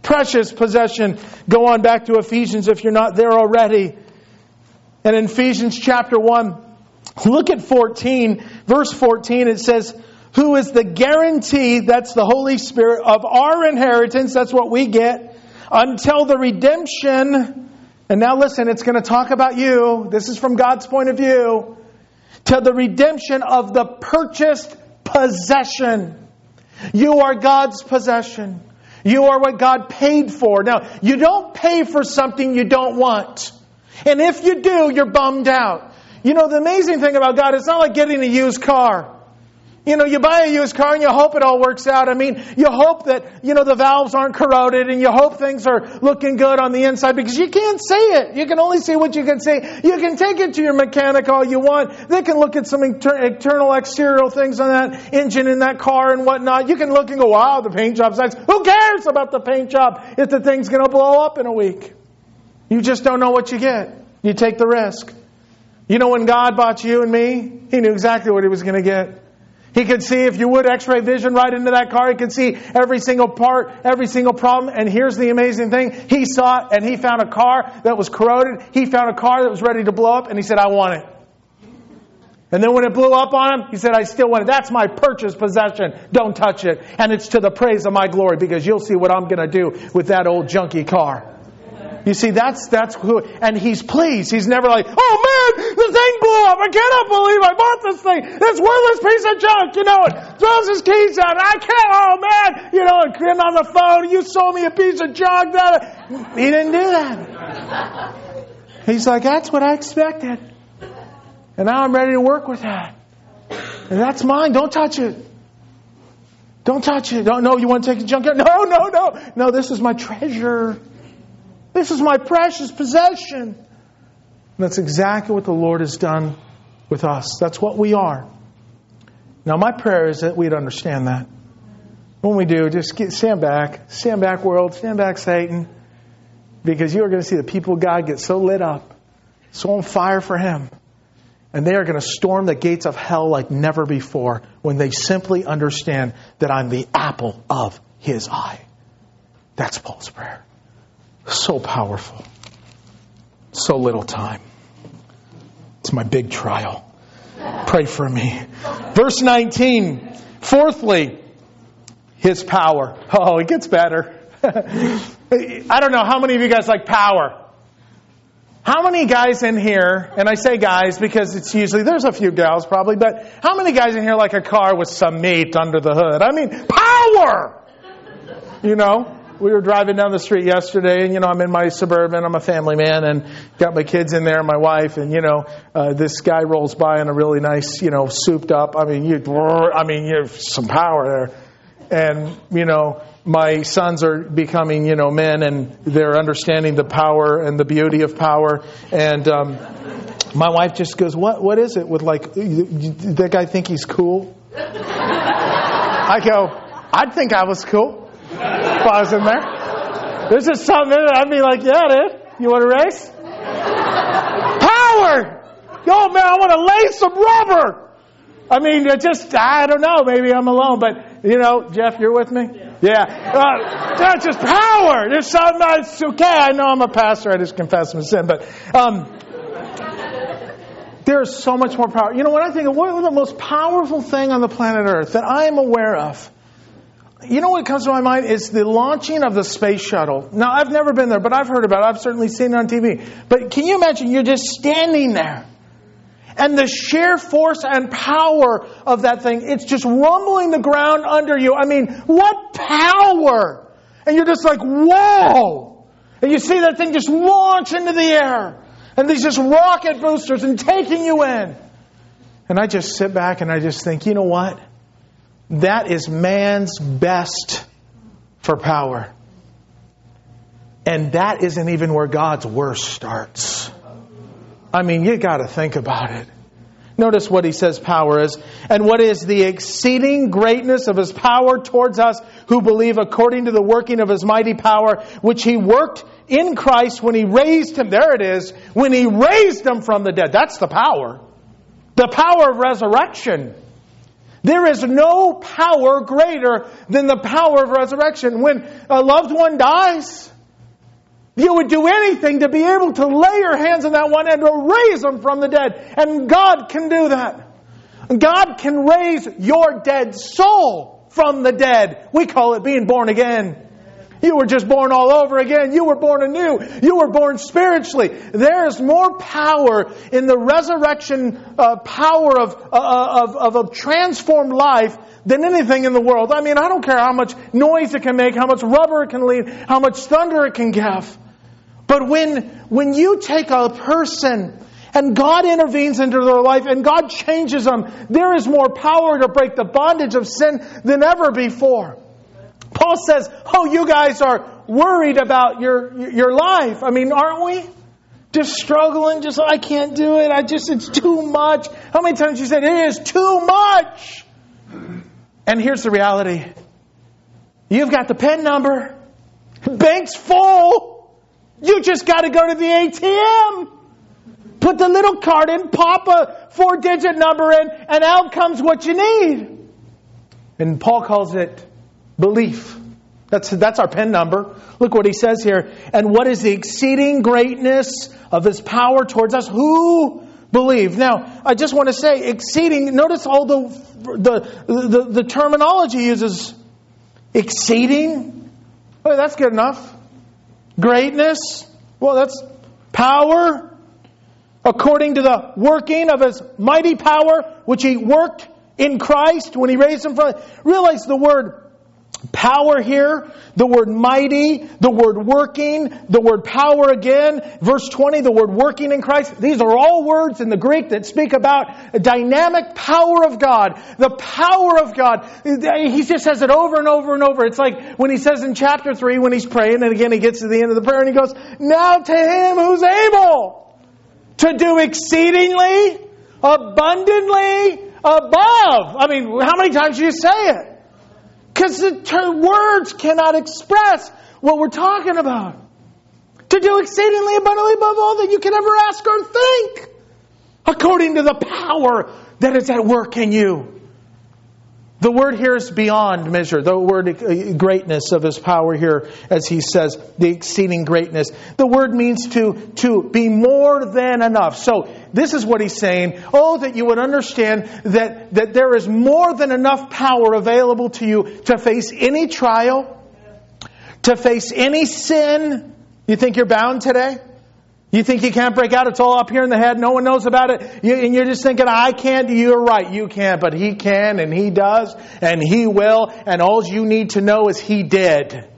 precious possession. Go on back to Ephesians if you're not there already. And in Ephesians chapter 1, look at 14. Verse 14, it says, who is the guarantee, that's the Holy Spirit, of our inheritance, that's what we get, until the redemption. And now listen, it's going to talk about you. This is from God's point of view. To the redemption of the purchased possession. You are God's possession. You are what God paid for. Now, you don't pay for something you don't want. And if you do, you're bummed out. You know, the amazing thing about God, it's not like getting a used car. You know, you buy a used car and you hope it all works out. I mean, you hope that, the valves aren't corroded, and you hope things are looking good on the inside, because you can't see it. You can only see what you can see. You can take it to your mechanic all you want. They can look at some internal exterior things on that engine in that car and whatnot. You can look and go, wow, the paint job's nice. Who cares about the paint job if the thing's going to blow up in a week? You just don't know what you get. You take the risk. You know, when God bought you and me, He knew exactly what He was going to get. He could see, if you would, X-ray vision right into that car. He could see every single part, every single problem. And here's the amazing thing. He saw it, and He found a car that was corroded. He found a car that was ready to blow up, and He said, I want it. And then when it blew up on Him, He said, I still want it. That's my purchased possession. Don't touch it. And it's to the praise of my glory, because you'll see what I'm going to do with that old junky car. You see, that's who, and He's pleased. He's never like, oh man, the thing blew up. I cannot believe I bought this thing. This worthless piece of junk, and throws his keys out. I can't, oh man, and getting on the phone. You sold me a piece of junk. He didn't do that. He's like, that's what I expected. And now I'm ready to work with that. And that's mine. Don't touch it. Don't touch it. No, you want to take the junk out? No. No, this is my treasure. This is my precious possession. And that's exactly what the Lord has done with us. That's what we are. Now, my prayer is that we'd understand that. When we do, just stand back. Stand back, world. Stand back, Satan. Because you are going to see the people of God get so lit up, so on fire for Him. And they are going to storm the gates of hell like never before when they simply understand that I'm the apple of His eye. That's Paul's prayer. So powerful. So little time. It's my big trial. Pray for me. Verse 19. Fourthly, His power. Oh, it gets better. I don't know how many of you guys like power. How many guys in here, and I say guys because it's usually, there's a few gals probably, but how many guys in here like a car with some meat under the hood? I mean, power! We were driving down the street yesterday, and, I'm in my Suburban. I'm a family man, and got my kids in there, my wife, and, this guy rolls by in a really nice, souped up. You have some power there. And, my sons are becoming, men, and they're understanding the power and the beauty of power. And my wife just goes, what is it with, that guy think he's cool? I go, I'd think I was cool. If I was in there. There's just something in it. I'd be like, yeah, dude. You want to race? Power! Yo, man, I want to lay some rubber. I don't know. Maybe I'm alone. But, Jeff, you're with me? Yeah. That's just power. There's something that's okay. I know I'm a pastor. I just confess my sin. But there's so much more power. When I think of what the most powerful thing on the planet Earth that I am aware of, what comes to my mind is the launching of the space shuttle. Now, I've never been there, but I've heard about it. I've certainly seen it on TV. But can you imagine you're just standing there, and the sheer force and power of that thing, it's just rumbling the ground under you. What power! And you're just like, whoa! And you see that thing just launch into the air. And these just rocket boosters and taking you in. And I just sit back and I just think, you know what? That is man's best for power. And that isn't even where God's worst starts. You got to think about it. Notice what he says power is. And what is the exceeding greatness of His power towards us who believe, according to the working of His mighty power, which He worked in Christ when He raised Him. There it is. When He raised Him from the dead. That's the power. The power of resurrection. There is no power greater than the power of resurrection. When a loved one dies, you would do anything to be able to lay your hands on that one and to raise them from the dead. And God can do that. God can raise your dead soul from the dead. We call it being born again. You were just born all over again. You were born anew. You were born spiritually. There is more power in the resurrection power of a transformed life than anything in the world. I mean, I don't care how much noise it can make, how much rubber it can leave, how much thunder it can give. But when you take a person and God intervenes into their life and God changes them, there is more power to break the bondage of sin than ever before. Paul says, oh, you guys are worried about your life. I mean, aren't we? Just struggling, I can't do it. It's too much. How many times you said, it is too much? And here's the reality. You've got the PIN number. Bank's full. You just got to go to the ATM. Put the little card in, pop a 4-digit number in, and out comes what you need. And Paul calls it belief. That's our PIN number. Look what he says here. And what is the exceeding greatness of His power towards us who believe? Now, I just want to say, exceeding. Notice all the terminology he uses. Exceeding. Well, that's good enough. Greatness. Well, that's power. According to the working of His mighty power, which He worked in Christ when He raised Him from. Realize the word power here, the word mighty, the word working, the word power again. Verse 20, the word working in Christ. These are all words in the Greek that speak about a dynamic power of God. The power of God. He just says it over and over and over. It's like when He says in chapter 3 when He's praying, and again He gets to the end of the prayer and He goes, now to Him who's able to do exceedingly, abundantly, above. I mean, how many times do you say it? Because the words cannot express what we're talking about. To do exceedingly abundantly above all that you can ever ask or think. According to the power that is at work in you. The word here is beyond measure. The word greatness of His power here, as he says, the exceeding greatness. The word means to be more than enough. So this is what he's saying. Oh, that you would understand that there is more than enough power available to you to face any trial, to face any sin. You think you're bound today? You think you can't break out? It's all up here in the head. No one knows about it. And you're just thinking, I can't. You're right. You can't. But He can, and He does, and He will. And all you need to know is He did.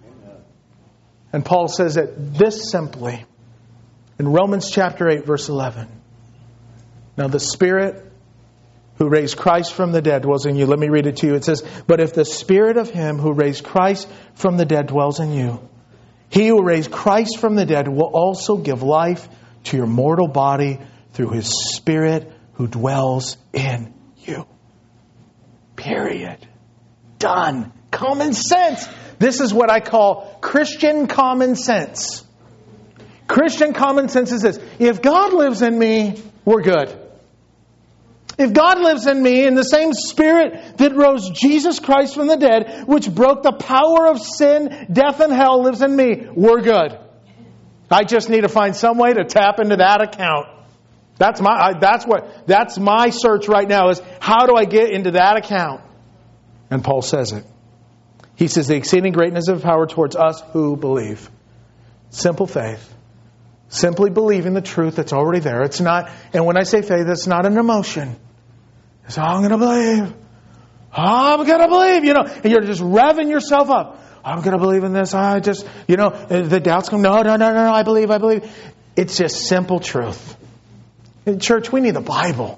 And Paul says it this simply. In Romans chapter 8, verse 11. Now the Spirit who raised Christ from the dead dwells in you. Let me read it to you. It says, but if the Spirit of Him who raised Christ from the dead dwells in you, He who raised Christ from the dead will also give life to your mortal body through His Spirit who dwells in you. Period. Done. Common sense. This is what I call Christian common sense. Christian common sense is this. If God lives in me, we're good. If God lives in me in the same Spirit that rose Jesus Christ from the dead, which broke the power of sin, death, and hell, lives in me, we're good. I just need to find some way to tap into that account. That's my search right now is how do I get into that account? And Paul says it. He says the exceeding greatness of power towards us who believe. Simple faith. Simply believing the truth that's already there. It's not, and when I say faith, it's not an emotion. It's, I'm going to believe. I'm going to believe, and you're just revving yourself up. I'm going to believe in this. I just, the doubts come. No, I believe. It's just simple truth. In church, we need the Bible.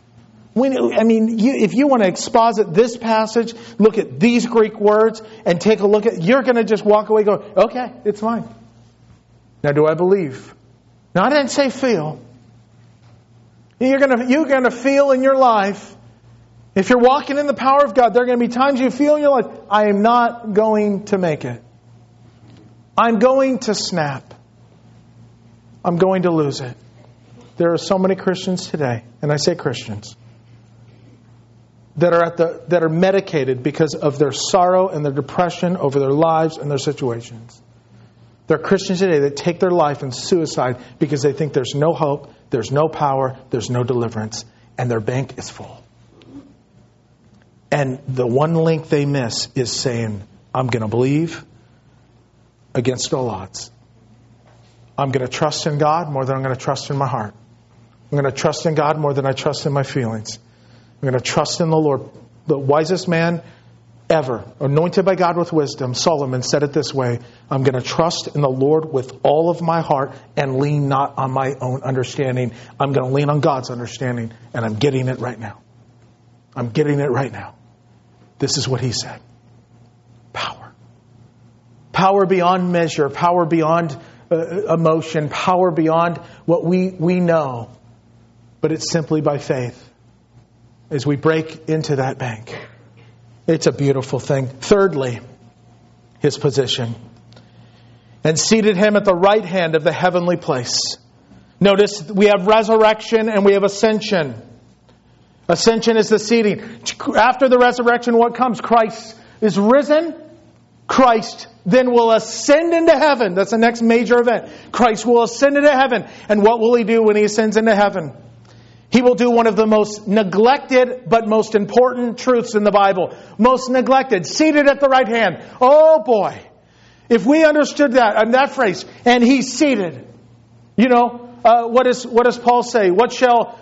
If you want to exposit this passage, look at these Greek words and take a look at, you're going to just walk away going, okay, it's fine. Now, do I believe? Now, I didn't say feel. You're going to feel in your life. If you're walking in the power of God, there are going to be times you feel in your life, I am not going to make it. I'm going to snap. I'm going to lose it. There are so many Christians today, and I say Christians, that are medicated because of their sorrow and their depression over their lives and their situations. There are Christians today that take their life in suicide because they think there's no hope, there's no power, there's no deliverance, and their bank is full. And the one link they miss is saying, I'm going to believe against all odds. I'm going to trust in God more than I'm going to trust in my heart. I'm going to trust in God more than I trust in my feelings. I'm going to trust in the Lord. The wisest man ever, anointed by God with wisdom, Solomon said it this way, I'm going to trust in the Lord with all of my heart and lean not on my own understanding. I'm going to lean on God's understanding, and I'm getting it right now. I'm getting it right now. This is what he said. Power. Power beyond measure, power beyond emotion, power beyond what we know. But it's simply by faith as we break into that bank. It's a beautiful thing. Thirdly, his position. And seated him at the right hand of the heavenly place. Notice we have resurrection and we have ascension. Ascension is the seating. After the resurrection, what comes? Christ is risen. Christ then will ascend into heaven. That's the next major event. Christ will ascend into heaven. And what will he do when he ascends into heaven? He will do one of the most neglected but most important truths in the Bible. Most neglected. Seated at the right hand. Oh boy. If we understood that phrase, and he's seated. What does Paul say? What shall,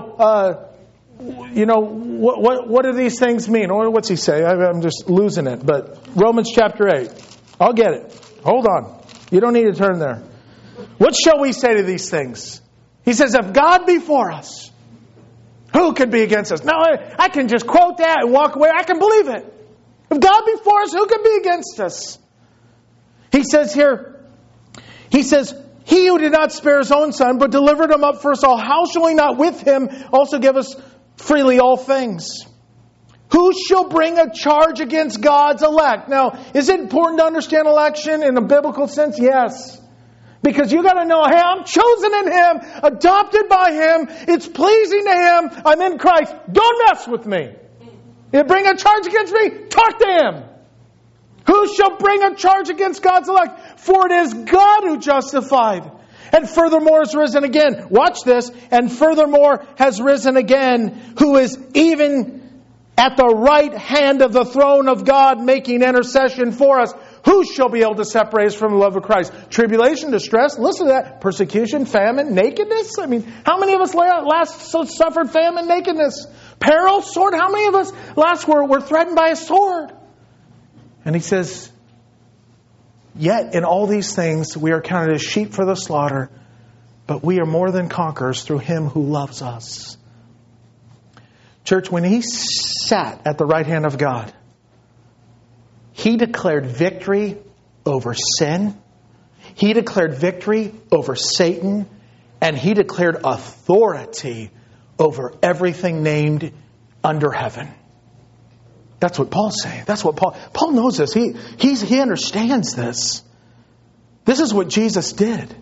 what do these things mean? Or what's he say? I'm just losing it. But Romans chapter 8. I'll get it. Hold on. You don't need to turn there. What shall we say to these things? He says, if God be for us, who could be against us? Now, I can just quote that and walk away. I can believe it. If God be for us, who can be against us? He says here, he who did not spare his own son, but delivered him up for us all, how shall he not with him also give us freely all things? Who shall bring a charge against God's elect? Now, is it important to understand election in a biblical sense? Yes. Because you got to know, hey, I'm chosen in Him, adopted by Him, it's pleasing to Him, I'm in Christ. Don't mess with me. You bring a charge against me? Talk to Him. Who shall bring a charge against God's elect? For it is God who justified. And furthermore is risen again. Watch this. And furthermore has risen again, who is even at the right hand of the throne of God, making intercession for us. Who shall be able to separate us from the love of Christ? Tribulation, distress, listen to that. Persecution, famine, nakedness. I mean, how many of us last suffered famine, nakedness? Peril, sword. How many of us last were threatened by a sword? And he says, yet in all these things we are counted as sheep for the slaughter, but we are more than conquerors through Him who loves us. Church, when He sat at the right hand of God, He declared victory over sin. He declared victory over Satan. And He declared authority over everything named under heaven. That's what Paul's saying. That's what Paul knows this. He understands this. This is what Jesus did.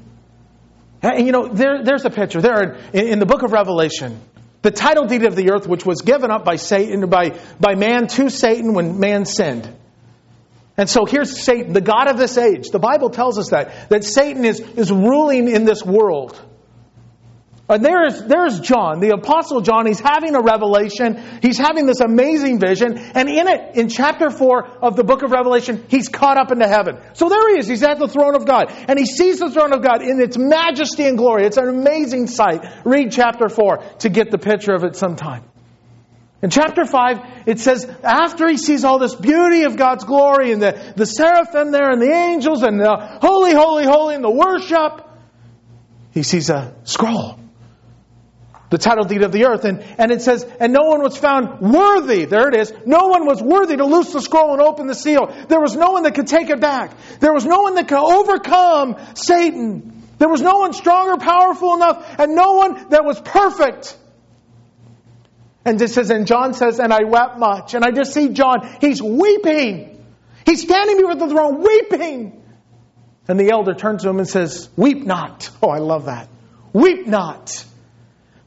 And there's a picture. There in the book of Revelation, the title deed of the earth, which was given up by Satan, by man to Satan when man sinned. And so here's Satan, the god of this age. The Bible tells us that Satan is ruling in this world. And there's John, the Apostle John. He's having a revelation. He's having this amazing vision. And in chapter 4 of the book of Revelation, he's caught up into heaven. So there he is. He's at the throne of God. And he sees the throne of God in its majesty and glory. It's an amazing sight. Read chapter 4 to get the picture of it sometime. In chapter 5, it says, after he sees all this beauty of God's glory and the seraphim there and the angels and the holy, holy, holy and the worship, he sees a scroll. The title deed of the earth. And it says, and no one was found worthy. There it is. No one was worthy to loose the scroll and open the seal. There was no one that could take it back. There was no one that could overcome Satan. There was no one strong or powerful enough. And no one that was perfect. And it says, and John says, and I wept much. And I just see John, he's weeping. He's standing before the throne, weeping. And the elder turns to him and says, weep not. Oh, I love that. Weep not.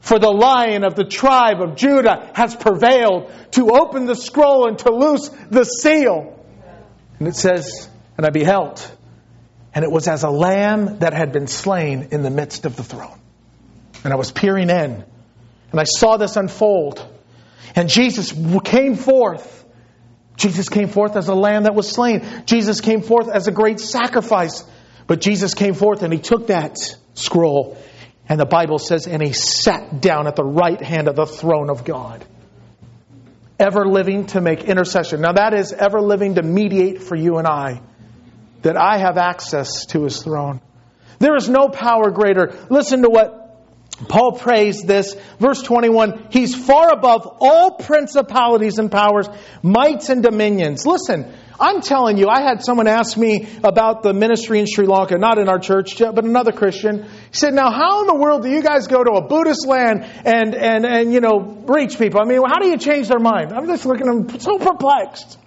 For the Lion of the tribe of Judah has prevailed to open the scroll and to loose the seal. And it says, and I beheld, and it was as a lamb that had been slain in the midst of the throne. And I was peering in, and I saw this unfold. And Jesus came forth. Jesus came forth as a lamb that was slain. Jesus came forth as a great sacrifice. But Jesus came forth and He took that scroll. And the Bible says, and He sat down at the right hand of the throne of God. Ever living to make intercession. Now that is ever living to mediate for you and I. That I have access to His throne. There is no power greater. Listen to what Paul prays this. Verse 21. He's far above all principalities and powers, mights and dominions. Listen. I'm telling you, I had someone ask me about the ministry in Sri Lanka, not in our church, but another Christian. He said, now how in the world do you guys go to a Buddhist land and you know, reach people? I mean, how do you change their mind? I'm just looking at them so perplexed.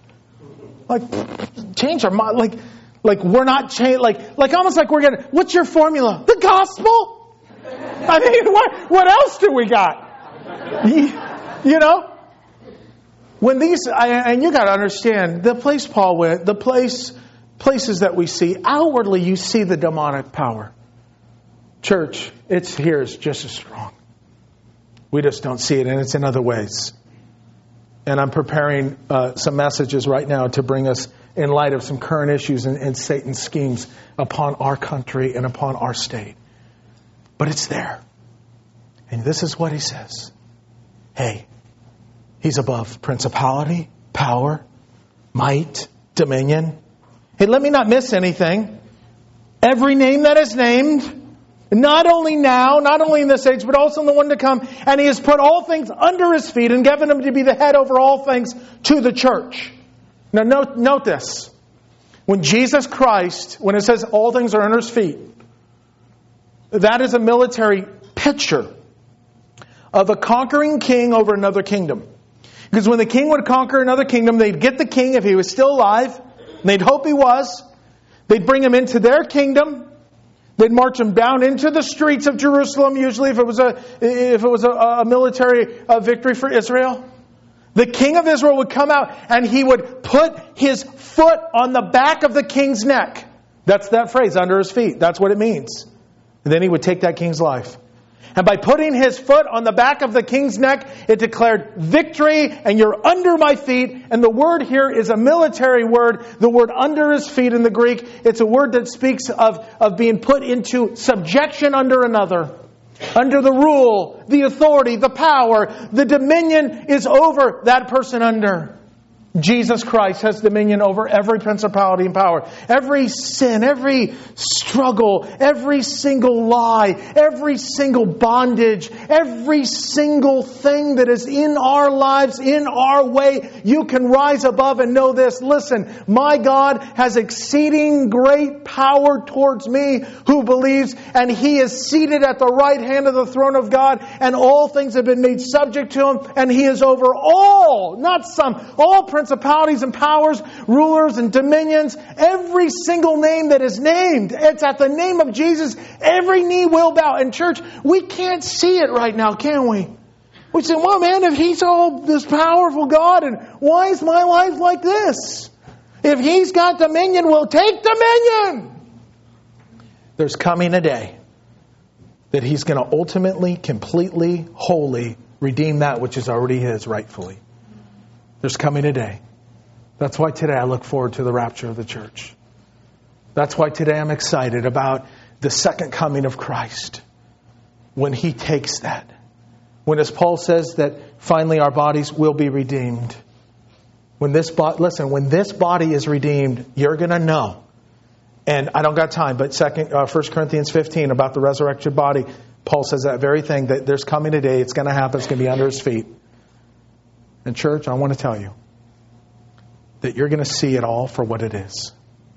Like, change our mind? Like we're not changed, like almost like we're going to, what's your formula? The gospel? I mean, what else do we got? You know? When these, and you got to understand, the place Paul went, the places that we see, outwardly you see the demonic power. Church, it's here is just as strong. We just don't see it, and it's in other ways. And I'm preparing some messages right now to bring us in light of some current issues and Satan's schemes upon our country and upon our state. But it's there. And this is what he says. Hey, He's above principality, power, might, dominion. Hey, let me not miss anything. Every name that is named, not only now, not only in this age, but also in the one to come. And He has put all things under His feet and given Him to be the head over all things to the church. Now note this. When Jesus Christ, when it says all things are under His feet, that is a military picture of a conquering king over another kingdom. Because when the king would conquer another kingdom, they'd get the king if he was still alive. And they'd hope he was. They'd bring him into their kingdom. They'd march him down into the streets of Jerusalem, usually if it was a military victory for Israel. The king of Israel would come out and he would put his foot on the back of the king's neck. That's that phrase, under his feet. That's what it means. And then he would take that king's life. And by putting his foot on the back of the king's neck, it declared victory and you're under my feet. And the word here is a military word. The word under his feet in the Greek, it's a word that speaks of being put into subjection under another. Under the rule, the authority, the power, the dominion is over that person under. Jesus Christ has dominion over every principality and power. Every sin, every struggle, every single lie, every single bondage, every single thing that is in our lives, in our way, you can rise above and know this. Listen, my God has exceeding great power towards me who believes, and He is seated at the right hand of the throne of God, and all things have been made subject to Him, and He is over all, not some, all principalities and powers, rulers and dominions, every single name that is named. It's at the name of Jesus. Every knee will bow. And church, we can't see it right now, can we? We say, well, man, if He's all this powerful God, and why is my life like this? If He's got dominion, we'll take dominion. There's coming a day that He's going to ultimately, completely, wholly redeem that which is already His rightfully. There's coming a day. That's why today I look forward to the rapture of the church. That's why today I'm excited about the second coming of Christ. When He takes that. When, as Paul says, that finally our bodies will be redeemed. When this body is redeemed, you're going to know. And I don't got time, but 1 Corinthians 15 about the resurrected body, Paul says that very thing, that there's coming a day, it's going to happen, it's going to be under His feet. And church, I want to tell you that you're going to see it all for what it is.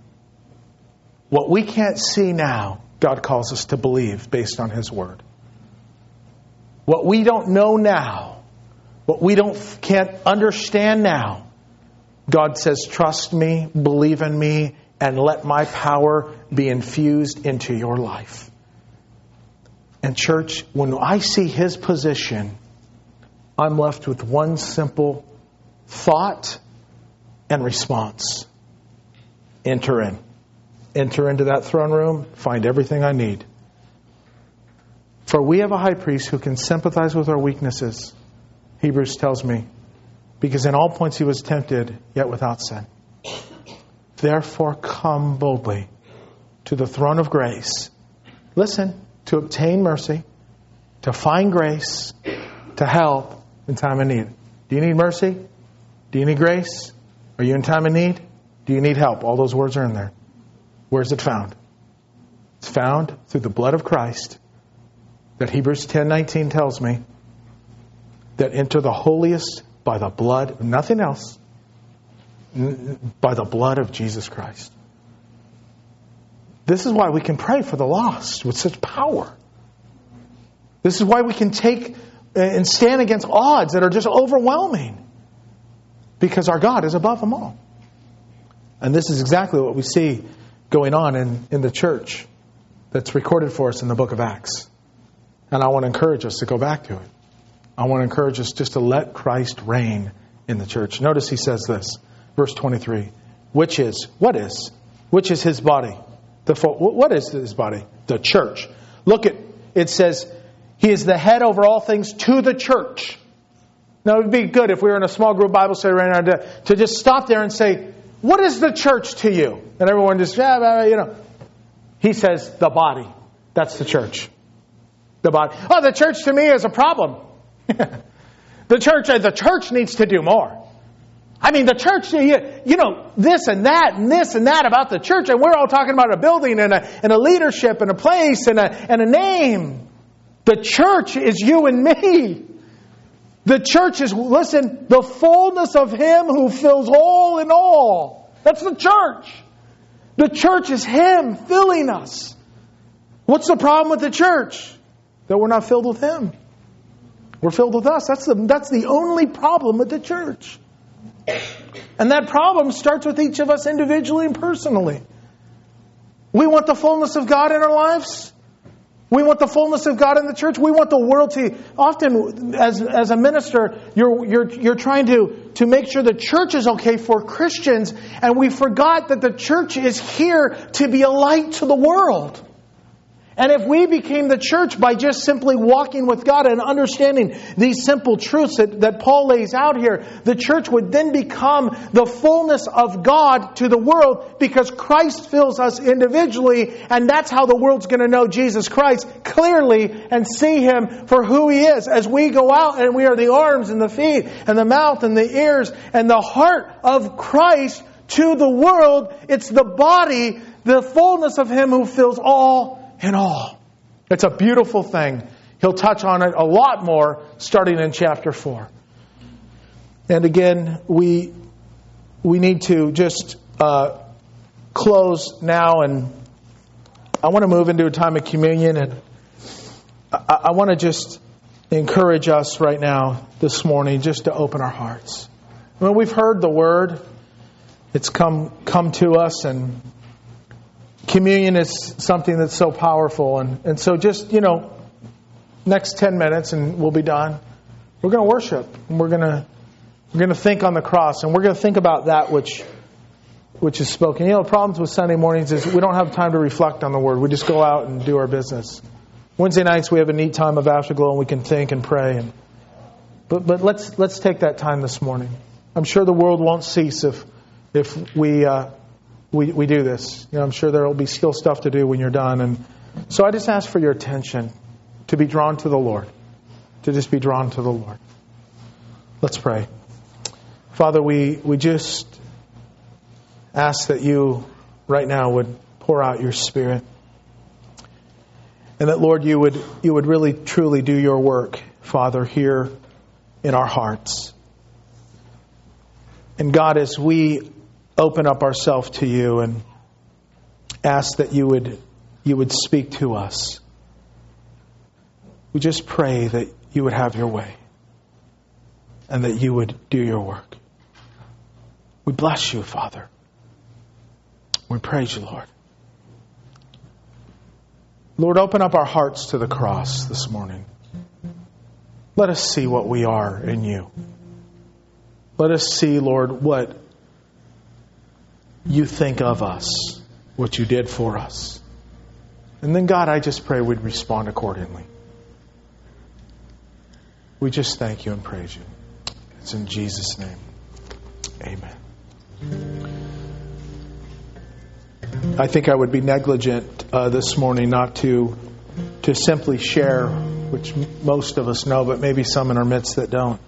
What we can't see now, God calls us to believe based on His Word. What we don't know now, what we can't understand now, God says, trust me, believe in me, and let my power be infused into your life. And church, when I see his position, I'm left with one simple thought and response. Enter in. Enter into that throne room, find everything I need. For we have a high priest who can sympathize with our weaknesses, Hebrews tells me, because in all points he was tempted, yet without sin. Therefore come boldly to the throne of grace. Listen, to obtain mercy, to find grace, to help in time of need. Do you need mercy? Do you need grace? Are you in time of need? Do you need help? All those words are in there. Where is it found? It's found through the blood of Christ that Hebrews 10:19 tells me, that enter the holiest by the blood, nothing else, by the blood of Jesus Christ. This is why we can pray for the lost with such power. This is why we can take and stand against odds that are just overwhelming. Because our God is above them all. And this is exactly what we see going on in the church that's recorded for us in the book of Acts. And I want to encourage us to go back to it. I want to encourage us just to let Christ reign in the church. Notice he says this, verse 23. Which is his body? What is his body? The church. Look at, it says, he is the head over all things to the church. Now it would be good if we were in a small group Bible study right now to just stop there and say, what is the church to you? And everyone just, He says, the body. That's the church. The body. Oh, the church to me is a problem. The church needs to do more. I mean, the church, this and that about the church, and we're all talking about a building and a leadership and a place and a name. The church is you and me. The church is, listen, the fullness of Him who fills all in all. That's the church. The church is Him filling us. What's the problem with the church? That we're not filled with Him. We're filled with us. That's the only problem with the church. And that problem starts with each of us individually and personally. We want the fullness of God in our lives. We want the fullness of God in the church. We want the world to... Often, as a minister, you're trying to make sure the church is okay for Christians, and we forgot that the church is here to be a light to the world. And if we became the church by just simply walking with God and understanding these simple truths that Paul lays out here, the church would then become the fullness of God to the world because Christ fills us individually, and that's how the world's going to know Jesus Christ clearly and see Him for who He is. As we go out and we are the arms and the feet and the mouth and the ears and the heart of Christ to the world, it's the body, the fullness of Him who fills all in all. It's a beautiful thing. He'll touch on it a lot more starting in chapter 4. And again, we need to just close now, and I want to move into a time of communion, and I want to just encourage us right now this morning just to open our hearts. I mean, we've heard the word. It's come to us, and communion is something that's so powerful. And so just, next 10 minutes and we'll be done. We're going to worship. And we're going to think on the cross. And we're going to think about that which is spoken. The problems with Sunday mornings is we don't have time to reflect on the Word. We just go out and do our business. Wednesday nights we have a neat time of Afterglow and we can think and pray. But let's take that time this morning. I'm sure the world won't cease if we do this. I'm sure there will be still stuff to do when you're done. And so I just ask for your attention to be drawn to the Lord. To just be drawn to the Lord. Let's pray. Father, we just ask that you right now would pour out your Spirit. And that, Lord, you would really truly do your work, Father, here in our hearts. And God, as we open up ourselves to you and ask that you would speak to us, we just pray that you would have your way and that you would do your work. We bless you, Father. We praise you, Lord. Lord, open up our hearts to the cross this morning. Let us see what we are in you. Let us see, Lord, what you think of us, what you did for us. And then, God, I just pray we'd respond accordingly. We just thank you and praise you. It's in Jesus' name. Amen. I think I would be negligent this morning not to simply share, which most of us know, but maybe some in our midst that don't.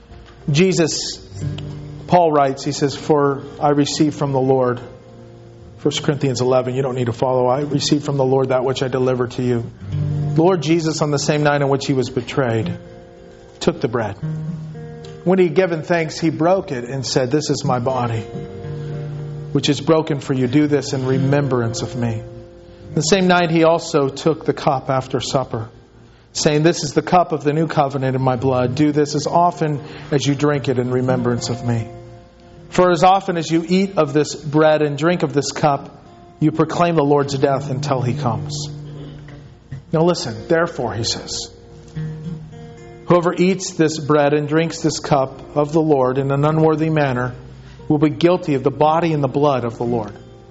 Paul writes, he says, "For I received from the Lord," 1 Corinthians 11, you don't need to follow. "I received from the Lord that which I delivered to you. The Lord Jesus, on the same night in which he was betrayed, took the bread. When he had given thanks, he broke it and said, 'This is my body, which is broken for you. Do this in remembrance of me.' The same night he also took the cup after supper, saying, 'This is the cup of the new covenant in my blood. Do this as often as you drink it in remembrance of me. For as often as you eat of this bread and drink of this cup, you proclaim the Lord's death until he comes.' Now listen, therefore, he says, 'Whoever eats this bread and drinks this cup of the Lord in an unworthy manner will be guilty of the body and the blood of the Lord.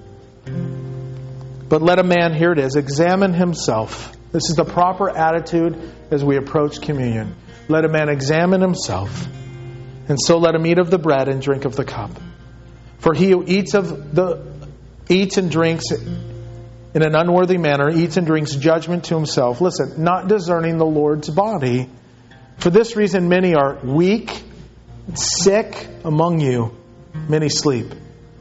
But let a man,'" here it is, "'examine himself.'" This is the proper attitude as we approach communion. "Let a man examine himself, and so let him eat of the bread and drink of the cup. For he who eats and drinks in an unworthy manner eats and drinks judgment to himself. Listen, not discerning the Lord's body. For this reason many are weak, sick among you. Many sleep.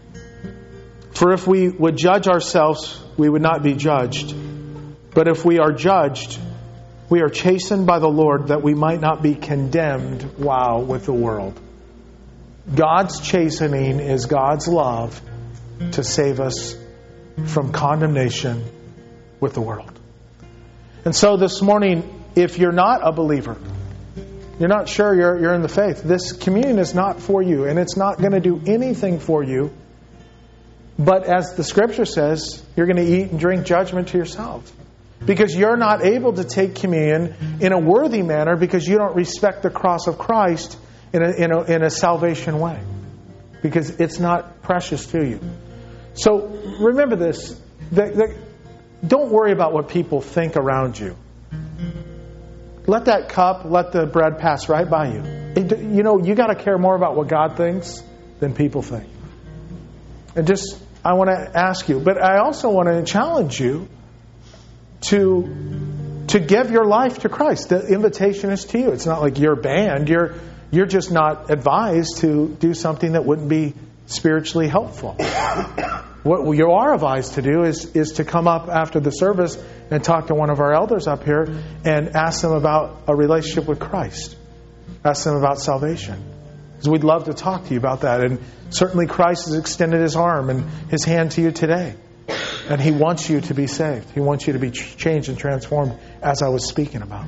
For if we would judge ourselves, we would not be judged. But if we are judged, we are chastened by the Lord, that we might not be condemned with the world." God's chastening is God's love to save us from condemnation with the world. And so this morning, if you're not a believer, you're not sure you're in the faith, this communion is not for you, and it's not going to do anything for you. But as the Scripture says, you're going to eat and drink judgment to yourself. Because you're not able to take communion in a worthy manner because you don't respect the cross of Christ in a salvation way. Because it's not precious to you. So remember this. Don't worry about what people think around you. Let that cup, let the bread pass right by you. You got to care more about what God thinks than people think. And I want to ask you, but I also want to challenge you to give your life to Christ. The invitation is to you. It's not like you're banned. You're just not advised to do something that wouldn't be spiritually helpful. What you are advised to do is to come up after the service and talk to one of our elders up here and ask them about a relationship with Christ. Ask them about salvation. Because we'd love to talk to you about that. And certainly Christ has extended His arm and His hand to you today. And He wants you to be saved. He wants you to be changed and transformed, as I was speaking about.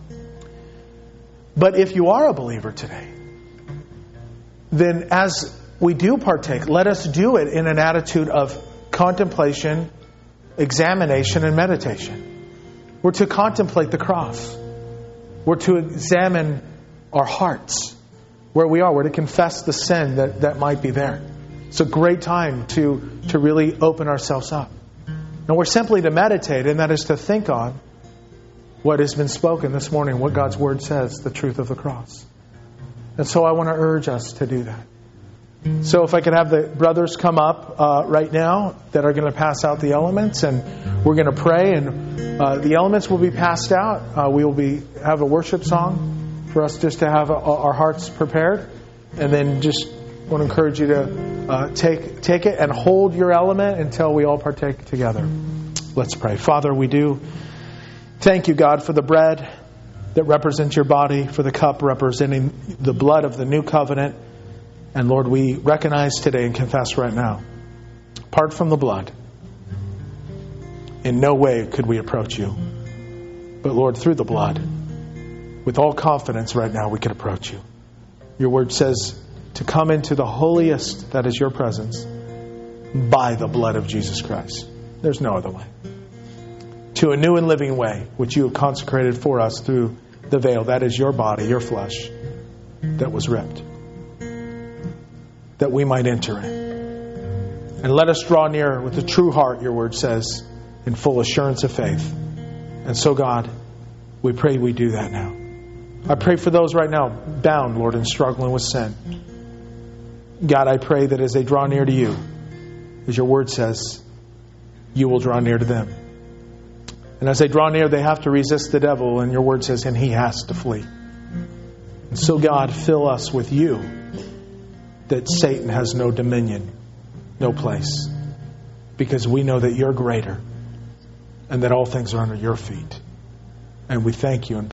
But if you are a believer today, then as we do partake, let us do it in an attitude of contemplation, examination, and meditation. We're to contemplate the cross. We're to examine our hearts, where we are. We're to confess the sin that might be there. It's a great time to really open ourselves up. And we're simply to meditate, and that is to think on what has been spoken this morning, what God's Word says, the truth of the cross. And so I want to urge us to do that. So if I could have the brothers come up right now that are going to pass out the elements, and we're going to pray, and the elements will be passed out. We will have a worship song for us just to have our hearts prepared, and then just want to encourage you to take it and hold your element until we all partake together. Let's pray. Father, we do thank you, God, for the bread that represents your body, for the cup representing the blood of the new covenant. And Lord, we recognize today and confess right now, apart from the blood, in no way could we approach you. But Lord, through the blood, with all confidence right now, we can approach you. Your word says to come into the holiest that is your presence by the blood of Jesus Christ. There's no other way. to a new and living way, which you have consecrated for us through the veil. That is your body, your flesh, that was ripped, that we might enter in. And let us draw near with a true heart, your word says, in full assurance of faith. And so, God, we pray we do that now. I pray for those right now bound, Lord, and struggling with sin. God, I pray that as they draw near to you, as your word says, you will draw near to them. And as they draw near, they have to resist the devil, and your word says, and he has to flee. And so, God, fill us with you, that Satan has no dominion, no place, because we know that you're greater and that all things are under your feet. And we thank you and